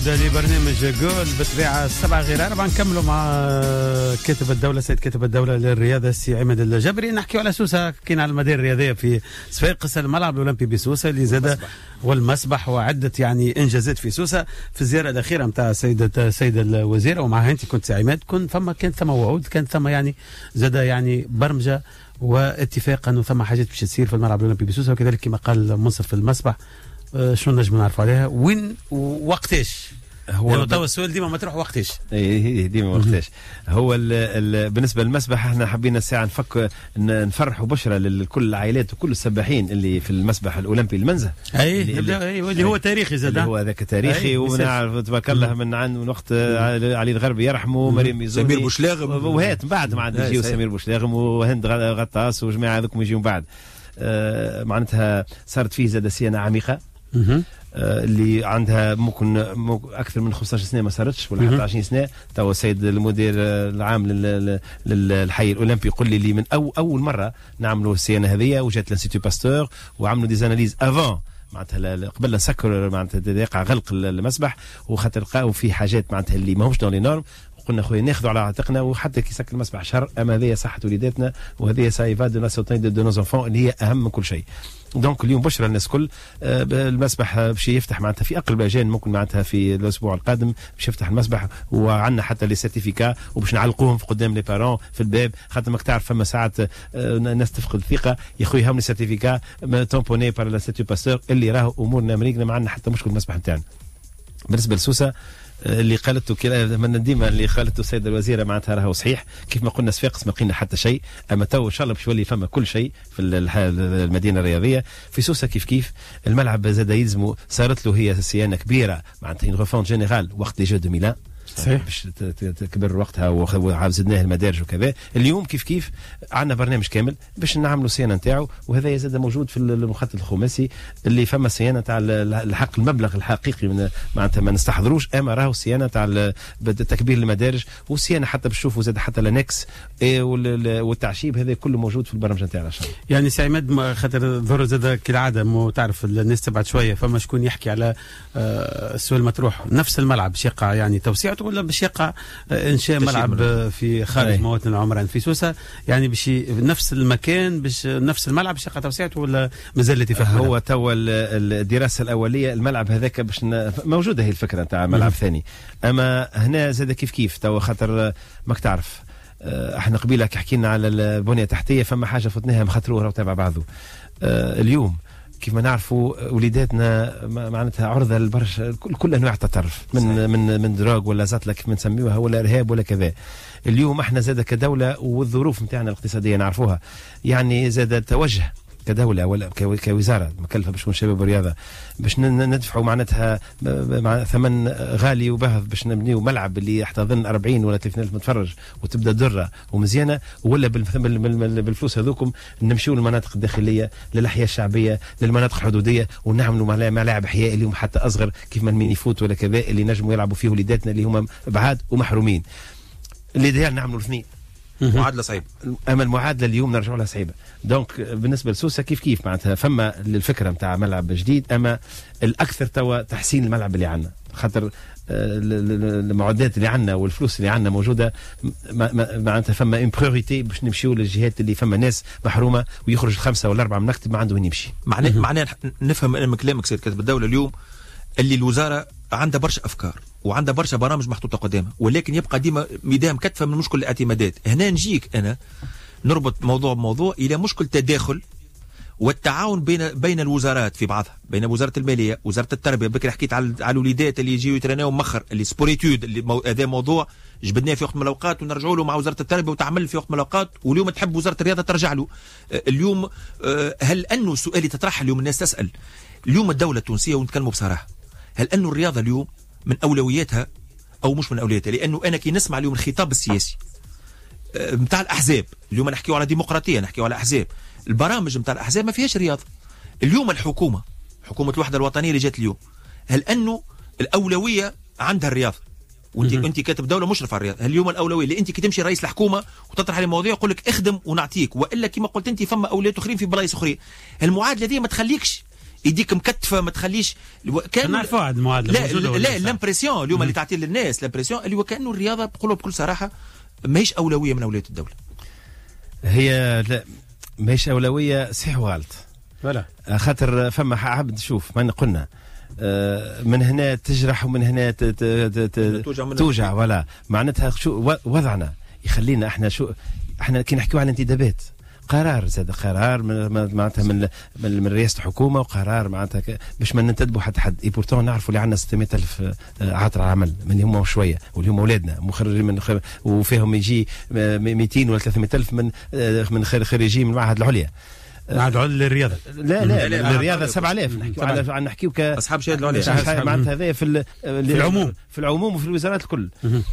العودة لبرنامج جول بالطبيعة 7/4. نكملوا مع كاتب الدولة سيد كاتب الدولة للرياضة السي عماد الجبري. نحكي على سوسة، حكينا على المدينة الرياضية في صفاقس، الملعب الأولمبي بسوسة اللي زاد والمسبح وعدة يعني إنجازات في سوسة. في الزيارة الأخيرة متاع سيد الوزيرة ومعها أنت كنت عماد، كان ثم وعود، كان ثم يعني زاد يعني برمجة واتفاق أنه ثم حاجات باش تصير في الملعب الأولمبي بسوسة، وكذلك كما قال منصف المسبح. شو نجم نعرف عليها وين ووقتاش؟ هو توا السؤال ديما ما تروح وقتاش؟ ايه ديما وقتاش. هو بالنسبه للمسبح احنا حبينا الساعه نفرحوا بشرى لكل العائلات وكل السباحين اللي في المسبح الاولمبي المنزه. اللي هو تاريخي زاد، اللي هو هذاك تاريخي. ونعرف تبارك الله من وقت علي الغربي يرحمه، مريم يزوني، سمير بوشلاغم، وهات بعد ما عاد يجيو سمير بوشلاغم وهند غطاس وجماعه هذوك يجيو بعد. معناتها صارت فيه زاد سيانه عميقه اللي عندها ممكن اكثر من 15 سنه ما صارتش ولا حتى 20 سنه. تو السيد المدير العام للحي الاولمبي يقول لي من اول مره نعملوا السيانه هذه، وجات لانستيتو باستور وعملوا دي اناليز افون معناتها قبل نسكر معناتها يقع غلق المسبح، وخاطر لقاو في حاجات معناتها اللي ماهوش دون لي نورم. قلنا خويا ناخذوا على عاتقنا، وحتى كي سكر المسبح شهر، اما هذه صحه وليداتنا وهذه سايفا دو ناسيوناليتي دو نوز انفون اللي هي اهم من كل شيء. دونك اليوم بشرى الناس كل المسبح باش يفتح معناتها في اقرب الاجال، ممكن معناتها في الاسبوع القادم باش يفتح المسبح، وعندنا حتى لي سيرتيفيكا وباش نعلقوهم في قدام لي بارون في الباب، خاطر ماك تعرف فما ساعات الناس تفقد الثقه. يا خويا هم لي سيرتيفيكا تومبوني بار لانستيتو باستور اللي راهو امورنا مريقنا، ما عندنا حتى مشكل المسبح نتاعنا. بالنسبه لسوسه اللي قالته من ديما اللي قالته السيده الوزيره معناتها راهو صحيح. كيف ما قلنا صفاقس ما قلنا حتى شيء، اما تو ان شاء الله باش يولي فما كل شيء في المدينه الرياضيه. في سوسه كيف الملعب زاد يلزموا، صارت له هي صيانه كبيره معناتها ان ريفوند جينيرال وقت لي جو 2000 صحيح باش تكبر وقتها، وزدناه المدارج وكذا. اليوم كيف عندنا برنامج كامل باش نعملوا صيانه نتاعو، وهذا يزاد موجود في المخطط الخماسي اللي فما صيانه تاع الحق المبلغ الحقيقي معناتها ما نستحضروش، اما راهو صيانه تاع تكبير المدارج وصيانه حتى باش تشوفوا زاد حتى لانكس والتعشيب، هذا كله موجود في البرنامج نتاعنا ان شاء الله. يعني سي عماد خاطر ظهر زاد كالعاده تعرف الناس تبعد شويه، فما شكون يحكي على السؤال مطروح نفس الملعب باش يقع يعني توسيعته ولا باش يقع انشاء ملعب في خارج مواطن العمران في سوسه، يعني باش نفس المكان باش نفس الملعب باش يقع توسيعته ولا مازال تفهم؟ هو توا الدراسه الاوليه الملعب هذاك باش موجوده هي الفكره نتاع ملعب ثاني، اما هنا زاد كيف توا خاطر ماك تعرف احنا قبيله كي حكينا على البنيه التحتيه فما حاجه فتناها مخاطروها تبع بعضه. اليوم كيف ما نعرفوا وليداتنا معناتها عرضه لبرشا كل انواع التطرف، من دراغ ولا زطله كيف ما نسميوها ولا ارهاب ولا كذا. اليوم احنا زاد كدوله والظروف نتاعنا الاقتصاديه نعرفوها، يعني زاد توجه كدوله ولا كوزاره مكلفه باش تكون شباب ورياضه باش ندفعوا معناتها ثمن غالي وباهظ باش نبنيو ملعب اللي يحتضن 40 ولا 30,000 متفرج وتبدا دره ومزيانه، ولا بالفلوس هذوكم نمشيو للمناطق الداخليه للاحياء الشعبيه للمناطق الحدوديه ونعملوا ملاعب احياء اللي هم حتى اصغر كيف ما الميني فوت ولا كذا اللي نجموا يلعبوا فيه وليداتنا اللي هم بعاد ومحرومين. الايديال نعملوا الاثنين، معادله صعيبه، اما المعادله اليوم نرجعوا لها صعيبه. دونك بالنسبه لسوسه كيف معناتها فما الفكره نتاع ملعب جديد، اما الاكثر توا تحسين الملعب اللي عندنا، خاطر المعدات اللي عندنا والفلوس اللي عندنا موجوده معناتها فما ان بريوريتي باش نمشيو للجهات اللي فما ناس محرومه ويخرج 5 ولا 4 من مكتب ما عنده وين يمشي. معناه نفهم من كلامك سيد كاتب الدوله اليوم اللي الوزاره عندها برشا افكار وعندها برشا برامج محطوطه قدامها، ولكن يبقى ديما ميدان كتفه من مشكل الاعتمادات. هنا نجيك انا نربط موضوع بموضوع الى مشكل تداخل والتعاون بين الوزارات في بعضها، بين وزاره الماليه وزاره التربيه. بكري حكيت على الوليدات اللي يجيو يترناو مخر اللي سبوريتود اللي هذا موضوع جبدناه في وقت من الاوقات ونرجعوا له مع وزاره التربيه وتعمل في وقت من الاوقات، واليوم تحب وزاره الرياضه ترجع له. اليوم هل انه سؤالي تطرح اليوم الناس تسال اليوم الدوله التونسيه ونتكلموا بصراحه، هل انه الرياضه اليوم من اولوياتها او مش من اولوياتها؟ لانه انا كي نسمع اليوم الخطاب السياسي نتاع الاحزاب، اليوم نحكيوا على ديمقراطيه نحكيوا على احزاب، البرامج نتاع الاحزاب ما فيهاش رياضه. اليوم الحكومه حكومه الوحده الوطنيه اللي جات اليوم، هل انه الاولويه عندها الرياضه؟ وانت كاتب دوله مشرف على الرياضه، هل اليوم الاولويه اللي انت كي تمشي رئيس الحكومه وتطرح عليه مواضيع يقول لك اخدم ونعطيك، والا كما قلت انت فما اولويات اخرين في بلايص اخرين. المعادله دي ما تخليكش يديك مكتفه ما تخليش كان نعرفوا هذه المعادله لا الامبرسيون اليوم اللي تعطي للناس الامبرسيون اللي هو كانه الرياضه بقولوا بكل صراحه ماهيش اولويه من اولويات الدوله. هي لا ماهيش اولويه صحيح وغلط ولا خاطر فما عبد شوف ما قلنا من هنا تجرح ومن هنا توجع ولا معناتها شو وضعنا يخلينا احنا كي نحكيو على الانتدابات قرار زاد قرار معناتها من رئاسه الحكومه وقرار معناتها باش ما ننتدبوا حد اي بورتون نعرفوا اللي عندنا 600,000 عاطل عمل من اللي هم شويه واللي هم اولادنا مخرجين من وفيهم يجي 200 ولا 300,000 من خريجين من المعهد العليا. معهد الرياضه لا الرياضه 7,000 نحكيو اصحاب شهاده العليا معناتها هذا في العموم وفي الوزارات الكل.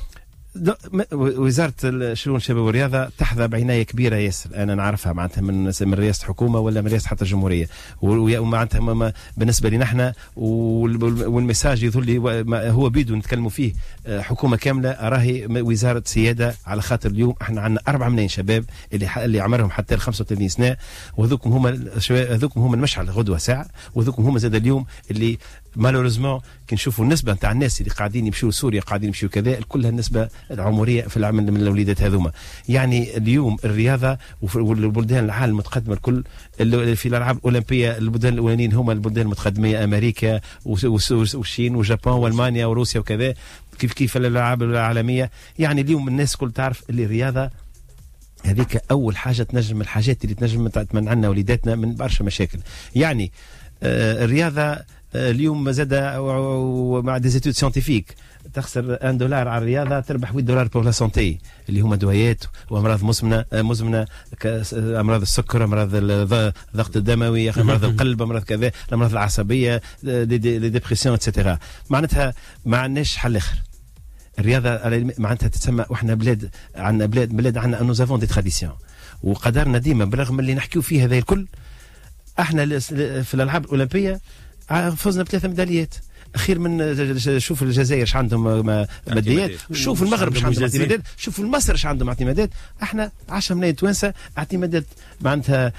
وزارة الشؤون الشباب والرياضة تحظى بعناية كبيرة ياسر أنا نعرفها معناتها من رئاسة الحكومة ولا من رئاسة حتى الجمهورية ومعناتها بالنسبة لنا احنا والمساج يظل لي هو بيدو نتكلموا فيه حكومة كاملة راهي وزارة سيادة على خاطر اليوم احنا عندنا 4 ملايين شباب اللي عمرهم حتى 35 سنة وذوكم هم المشعل غدوة ساعة وذوكم هم زاد اليوم اللي مالوريزمون كي نشوفوا النسبه نتاع الناس اللي قاعدين يمشيوا سوريا قاعدين يمشيوا كذا كلها النسبه العمريه في العمل من الوليدات هذوما. يعني اليوم الرياضه والبلدان العالم المتقدمه الكل في الالعاب الاولمبيه البلدان الاولانيين هما البلدان المتقدمه امريكا والصين واليابان والمانيا وروسيا وكذا كيف الالعاب العالميه. يعني اليوم الناس كل تعرف اللي الرياضه هذيك اول حاجه تنجم الحاجات اللي تنجم تمنع لنا وليداتنا من برشا مشاكل. يعني الرياضه اليوم زاد مع دي زيتود سيانتيفيك تخسر $1 على الرياضه تربح $8 بور لا سونتي اللي هما دوايات وامراض مزمنه امراض السكر امراض الضغط الدموي امراض القلب امراض كذا الامراض العصبيه دي ديبرسيون اتسيتيرا. معناتها ما عندناش حل اخر. الرياضه معناتها تسمى واحنا بلاد عندنا نو زافون دي تراديسيون وقدرنا ديما برغم اللي نحكيو فيه هذا الكل احنا في الالعاب الاولمبيه فزنا ب3 ميداليات اخير من شوف الجزائر ايش عندهم ميداليات شوف المغرب ايش عندهم اعتمادات شوف مصر ايش عندهم اعتمادات احنا 10 ملايين توانسه اعتمادات معناتها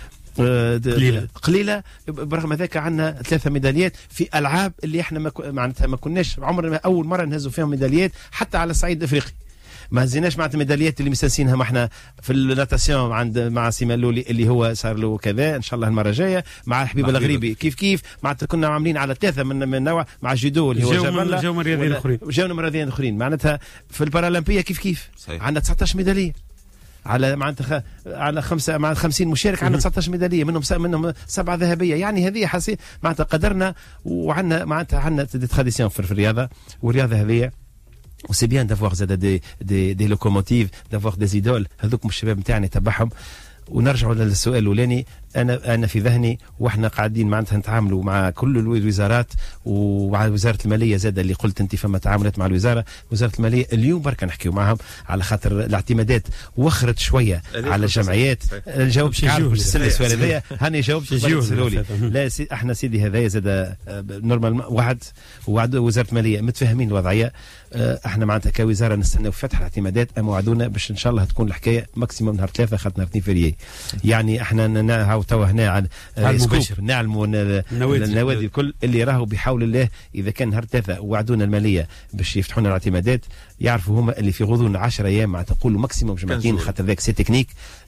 قليله برغم ذلك عندنا 3 ميداليات في العاب اللي احنا معناتها ما كناش عمرنا اول مره نهزوا فيهم ميداليات حتى على الصعيد الافريقي. ما هزيناش مع الميداليات اللي مستنسينها ما احنا في الناتاسيون مع سيمان لولي اللي هو صار له كذا ان شاء الله المره الجايه مع حبيب الغريبي كيف معناتها كنا عاملين على 3 من نوع مع الجودو اللي هو جبل جاونا رياضيين اخرين معناتها في البارالمبيه كيف عندنا 19 ميداليه على معناتها على 50 مشارك عندنا 19 ميداليه منهم 7 ذهبيه. يعني هذه حسي معناتها قدرنا وعندنا معناتها عندنا تراديسيون في الرياضه والرياضه هذه وسي بيان دافوار زاد دي لوكوموتيف دافوار دي زيدول هذوك الشباب نتاعنا يتبعهم. ونرجع للسؤال الاولاني انا في ذهني واحنا قاعدين معناتها نتعاملوا مع كل الوزارات ومع وزاره الماليه زاد اللي قلت انت فما تعاملت مع وزاره الماليه اليوم بركه نحكيو معهم على خاطر الاعتمادات وخرت شويه على الجمعيات. نجاوبش عارف السؤال هذايا هاني جاوبت لي لا احنا سيدي هذايا زاد نورمال وعد وزاره الماليه متفاهمين الوضعيه. احنا معناتها كوزاره نستناو فتح الاعتمادات اما وعدونا باش ان شاء الله تكون الحكايه ماكسيموم نهار 3 خاطر نهار 2 فيريي. يعني احنا توا هنا على المباشر نعلموا النوادي الكل اللي راهو بحول الله اذا كان نهار 3 وعدونا الماليه باش يفتحوا لنا الاعتمادات يعرفوا هما اللي في غضون 10 ايام معناتها تقولوا ماكسيموم جمعتين خاطر ذاك سي تكنيك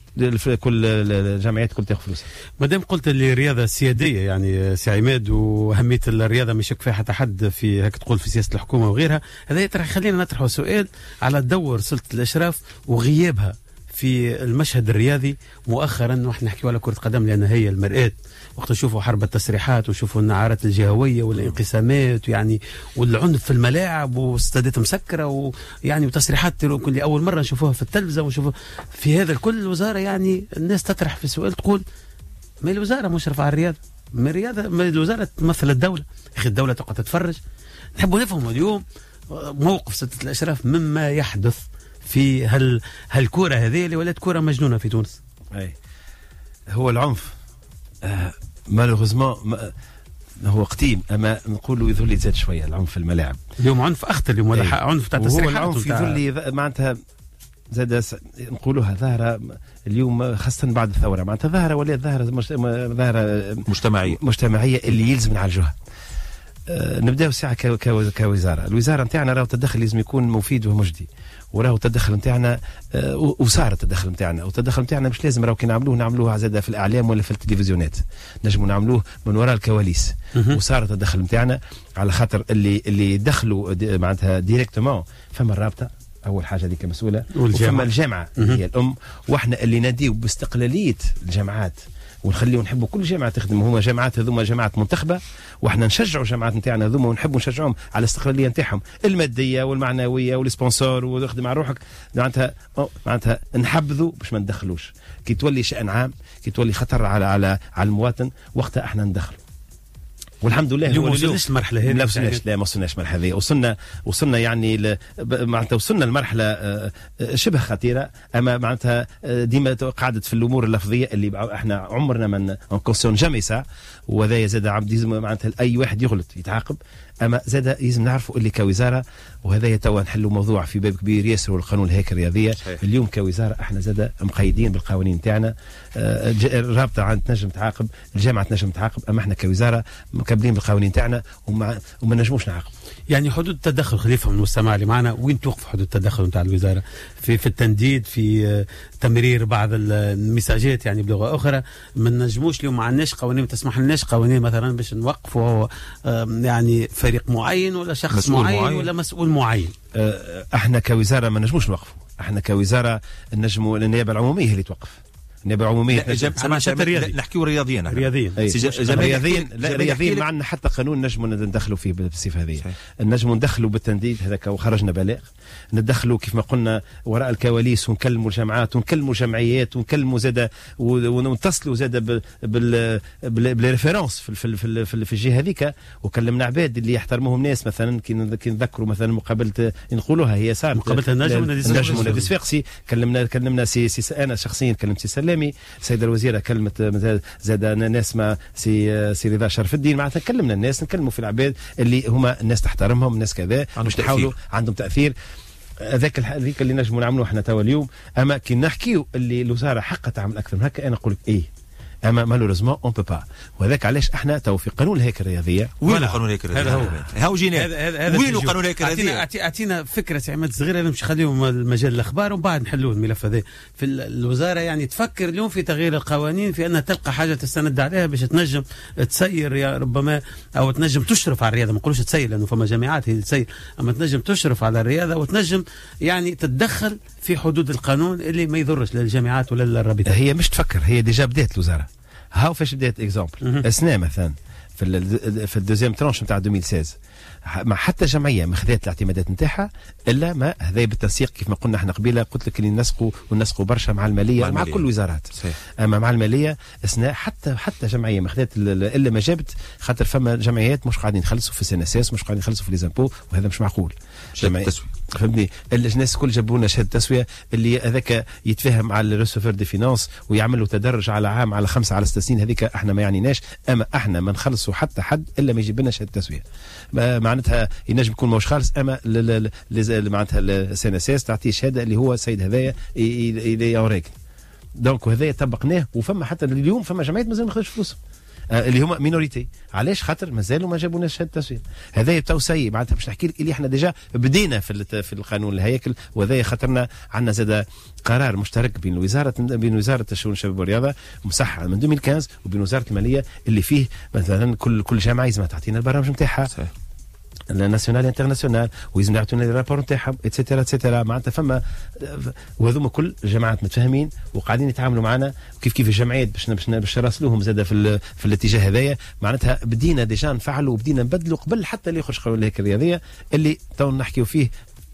كل الجمعيات كل تاخذ فلوس. مادام قلت اللي الرياضه سياديه يعني سي عماد واهميه الرياضه مش يشك فيها حتى حد في هيك تقول في سياسه الحكومه وغيرها. هذا خلينا نطرحوا سؤال على دور سلطه الاشراف وغيابها في المشهد الرياضي مؤخرا. واحنا نحكيوا على كره قدم لان هي المرآة وقت نشوفوا حرب التصريحات وشوفوا النعارات الجهويه والانقسامات يعني والعنف في الملاعب واستادات مسكره ويعني وتصريحات اول مره نشوفوها في التلفزه ونشوفوا في هذا الكل. الوزاره يعني الناس تطرح في سؤال تقول ما الوزاره مشرفه على الرياضه ما الوزاره تمثل الدوله اخي الدوله تقعد تتفرج. نحبوا نفهم اليوم موقف سلطه الاشراف مما يحدث في هالكوره هذه اللي ولات كوره مجنونه في تونس. اي هو العنف مالوغوزمون هو قديم اما نقولوا يظل يزاد شويه العنف في الملاعب. اليوم عنف اخطر اليوم ولا عنف تاع التصريحات هو العنف يظل معناتها زاد نقولوها ظاهره اليوم خاصه بعد الثوره، معناتها ظاهره ولات ظاهره مجتمعيه اللي يلزم نعالجوها. نبداو ساعه كوزاره، الوزاره نتاعنا راهو التدخل لازم يكون مفيد ومجدي، وراهو التدخل نتاعنا وصار التدخل نتاعنا، والتدخل نتاعنا مش لازم راهو كي نعملوه زاده في الاعلام ولا في التلفزيونات، نجموا نعملوه من وراء الكواليس. وصار التدخل نتاعنا على خاطر اللي دخلوا معناتها ديريكتومون، فما الرابطه اول حاجه هذيك مسؤوله، وفما الجامعه هي الام، واحنا اللي ناديو باستقلاليه الجامعات ونخليو نحبوا كل جامعه تخدم. هما جامعات هذوما جامعات منتخبه، واحنا نشجعوا جامعات نتاعنا هذوما ونحبوا نشجعهم على الاستقلاليه نتاعهم الماديه والمعنويه والسبونسور وتخدم على روحك. معناتها نحبذوا باش ما ندخلوش. كي تولي شأن عام، كي تولي خطر على المواطن، وقتها احنا ندخل. والحمد لله اليوم ما وصلناش المرحله هذه. لا ما وصلناش المرحله هذه، وصلنا يعني معناتها وصلنا لمرحله شبه خطيره. اما معناتها ديما قعدت في الامور اللفظيه اللي احنا عمرنا ما نكونسيون جامي سا، وهذا يزاد عبد معناتها اي واحد يغلط يتعاقب. اما زاد لازم نعرفوا اللي كوزاره، وهذا توا نحلوا موضوع في باب كبير ياسر، والقانون الهيكل الرياضيه. اليوم كوزاره احنا زاد مقيدين بالقوانين تاعنا. الرابطه عند تنجم تعاقب، الجامعه تنجم تعاقب، اما احنا كوزاره مكبلين بالقوانين تاعنا وما نجموش نعاقب. يعني حدود التدخل خليفه من المستمع اللي معنا، وين توقف حدود التدخل نتاع الوزاره؟ في التنديد، في تمرير بعض المساجات يعني بلغه اخرى. ما نجموش اليوم، ما عندناش قوانين، ما تسمح لناش قوانين مثلا باش نوقفوا يعني فريق معين ولا شخص معين ولا مسؤول معين. احنا كوزاره ما نجموش نوقفوا. احنا كوزاره نجموا النيابه العموميه هي اللي توقف. النيابه العموميه نحكيو رياضيين رياضيين ما عندنا حتى قانون نجموا ندخلوا فيه بالصفه هذه. نجموا ندخلوا بالتنديد هذاك، وخرجنا بلاغ ندخلوا كيف ما قلنا وراء الكواليس، ونكلموا الجامعات ونكلموا جمعيات ونكلموا زاده ونتصلوا زاده بالريفيرونس في الجهه هذيك، وكلمنا عباد اللي يحترموهم ناس. مثلا كي نذكروا مثلا مقابله نقولوها هي صارت مقابله النجم ونادي صفاقسي، كلمنا انا شخصيا كلمت سي سلامي، السيده الوزيره كلمت زاد ناس ما سي رضا شرف الدين. معناتها كلمنا الناس، نكلموا في العباد اللي هما الناس تحترمهم، الناس كذا باش تحاولوا عندهم تاثير. هذيك اللي نجموا نعملوه احنا توا اليوم. اما كي نحكيو اللي الوزاره حقا تعمل اكثر من هكا، انا نقول لك اما مالوريزمون اون بو با. وهذاك علاش احنا تو في قانون الهيكل الرياضيه. وين قانون الهيكل الرياضيه؟ هذا هو جينا. وين قانون الهيكل الرياضيه؟ اعطينا فكره عماد صغيره، انا مش خليهم المجال الاخبار ومن بعد نحلوه الملف هذا. في الوزاره يعني تفكر اليوم في تغيير القوانين، في انها تلقى حاجه تستند عليها باش تنجم تسير ربما، او تنجم تشرف على الرياضه. ما نقولوش تسير لانه فما جامعات هي تسير، اما تنجم تشرف على الرياضه وتنجم يعني تتدخل في حدود القانون اللي ما يضرش للجامعات ولا للرابطات. هي مش تفكر، هي ديجا بدات الوزاره. هاو فاش بدات اكزامبل اسنا مثلا في الدوزيام ترانش نتاع 2016 ما حتى جمعيه ما خذات الاعتمادات نتاعها الا ما هذا بالتنسيق كيف ما قلنا احنا قبيله. قلت لك اللي نسقوا برشا مع الماليه مع كل الوزارات. اما مع الماليه اسنا حتى جمعيه ما خذات الا ما جابت، خاطر فما جمعيات مش قاعدين يخلصوا في السنساس، مش قاعدين يخلصوا في ليزامبو، وهذا مش معقول. فهمني الناس كل جابوا لنا شهاده تسويه اللي هذاك يتفاهم مع الريسيفور دي فينانس ويعمل له تدرج على عام على 5 على 6 سنين. هذيك احنا ما يعنيناش. اما احنا ما نخلصوا حتى حد الا ما يجيب لنا شهاده تسويه. معناتها ينجم يكون ماهوش خالص، اما معناتها السنساس تعطيه شهاده اللي هو السيد هذايا اللي اوراق. دونك وهذايا طبقناه. وفما حتى اليوم فما جمعيات مازال ما خرجش فلوسهم اللي هما مينوريتي. علاش؟ خاطر مازالوا ما جابوناش شهاده تسويه. هذايا تو سيء. معناتها باش نحكي لك اللي احنا ديجا بدينا في القانون الهيكل، وهذايا خاطرنا عندنا زاد قرار مشترك بين وزاره الشؤون الشباب والرياضه مصحح من 2015 وبين وزاره الماليه، اللي فيه مثلا كل جامعه لازم تعطينا البرامج نتاعها الناسيونال انترناسيونال، ويلزم يعطونا الرابور نتاعهم اتسيتيرا. معناتها فما وهذوما كل الجماعات متفاهمين وقاعدين يتعاملوا معنا كيف الجمعيات باش نراسلوهم زاد في الاتجاه هذايا. معناتها بدينا ديجا نفعلوا وبدينا نبدلوا قبل حتى اللي يخرج قانون الهيكل الرياضيه اللي تو نحكيو فيه.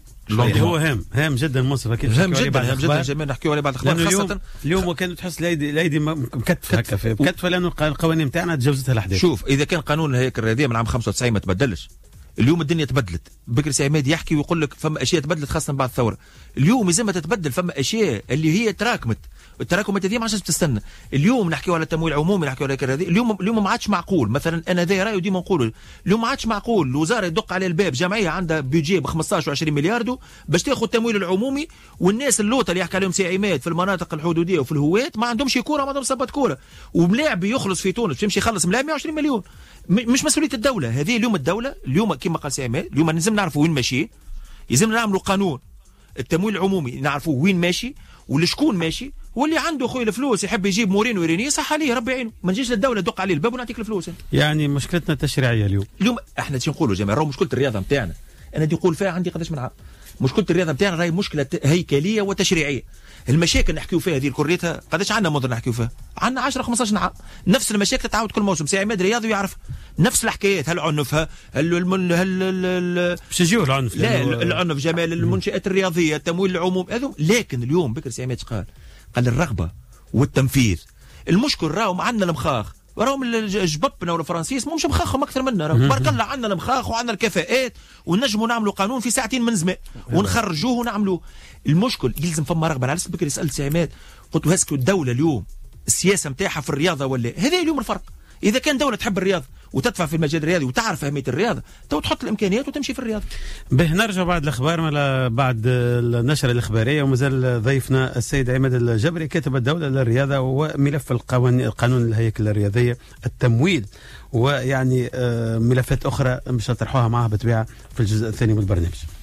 هو هام جدا مصر، اكيد هام جدا جميل نحكيو عليه بعد الاخبار. خاصه اليوم كانوا تحس الايدي مكتفه هكا مكتفه، لانه القوانين نتاعنا تجاوزتها الاحداث. شوف اذا كان قانون الهيكل الرياضيه من عام 95 ما تبدلش، اليوم الدنيا تبدلت. بكري سي عماد يحكي ويقول لك فما اشياء تبدلت خاصه بعد الثوره. اليوم لازم تتبدل، فما اشياء اللي هي تراكمت، التراكمات هذه ما عادش تستنى. اليوم نحكيو على التمويل العمومي، نحكيو على هذه اليوم ما عادش معقول. مثلا انا ذا راي ديما نقول اليوم ما عادش معقول الوزاره يدق على الباب جمعيه عندها بيجي ب 15 و20 مليار باش تاخذ التمويل العمومي، والناس اللوطه اللي يحكي عليهم سي عماد في المناطق الحدوديه وفي الهوات ما عندهمش كوره، ما عندهم صبات كوره، وملاعب يخلص في تونس يمشي يخلص ملاعب 120 مليون. مش مسؤوليه الدوله هذه. اليوم الدوله اليوم كما قال سي عماد اليوم لازم نعرفوا وين ماشي، لازم نعملوا قانون التمويل العمومي نعرفوا وين ماشي ولشكون ماشي، واللي عنده خويا الفلوس يحب يجيب مورينو ويريني صح عليه ربي يعينه، ما نجيش للدوله تدق عليه الباب ونعطيك الفلوس. يعني مشكلتنا التشريعيه اليوم احنا شنو نقولوا جماعه، راهو مشكله الرياضه نتاعنا انا دي نقول فيها عندي قداش من عام. مشكله الرياضه نتاعنا راهي مشكله هيكليه وتشريعيه. المشاكل نحكيو فيها هذه كريتها قداش عندنا مدن نحكيو فيها، عندنا 10 15 عام نفس المشاكل تتعاود كل موسم. سي عماد رياضي ويعرف نفس الحكايات، هالعنف باش يجيو العنف، لا العنف جمال المنشآت الرياضيه التمويل العمومي هذو. لكن اليوم بكر سي عماد قال الرغبه والتنفيذ. المشكل راهم عندنا المخاخ، راهم جببنا والفرنسيس مش مخاخهم اكثر منا. تبارك الله عندنا المخاخ وعندنا الكفاءات ونجموا نعملوا قانون في ساعتين من زمان ونخرجوه ونعملوه. المشكل يلزم فما رغبه. انا لسه بكري سالت سي عماد قلت له هسكو الدوله اليوم السياسه نتاعها في الرياضه ولا هذا اليوم الفرق. اذا كان دوله تحب الرياضه وتدفع في المجال الرياضي وتعرف اهميه الرياضه تو تحط الامكانيات وتمشي في الرياضه. به نرجع بعد الاخبار بعد النشره الاخباريه، ومازال ضيفنا السيد عماد الجبري كاتب الدوله للرياضه وملف قانون الهيكل الرياضيه التمويل، ويعني ملفات اخرى مش نطرحوها معها بطبيعه في الجزء الثاني من البرنامج.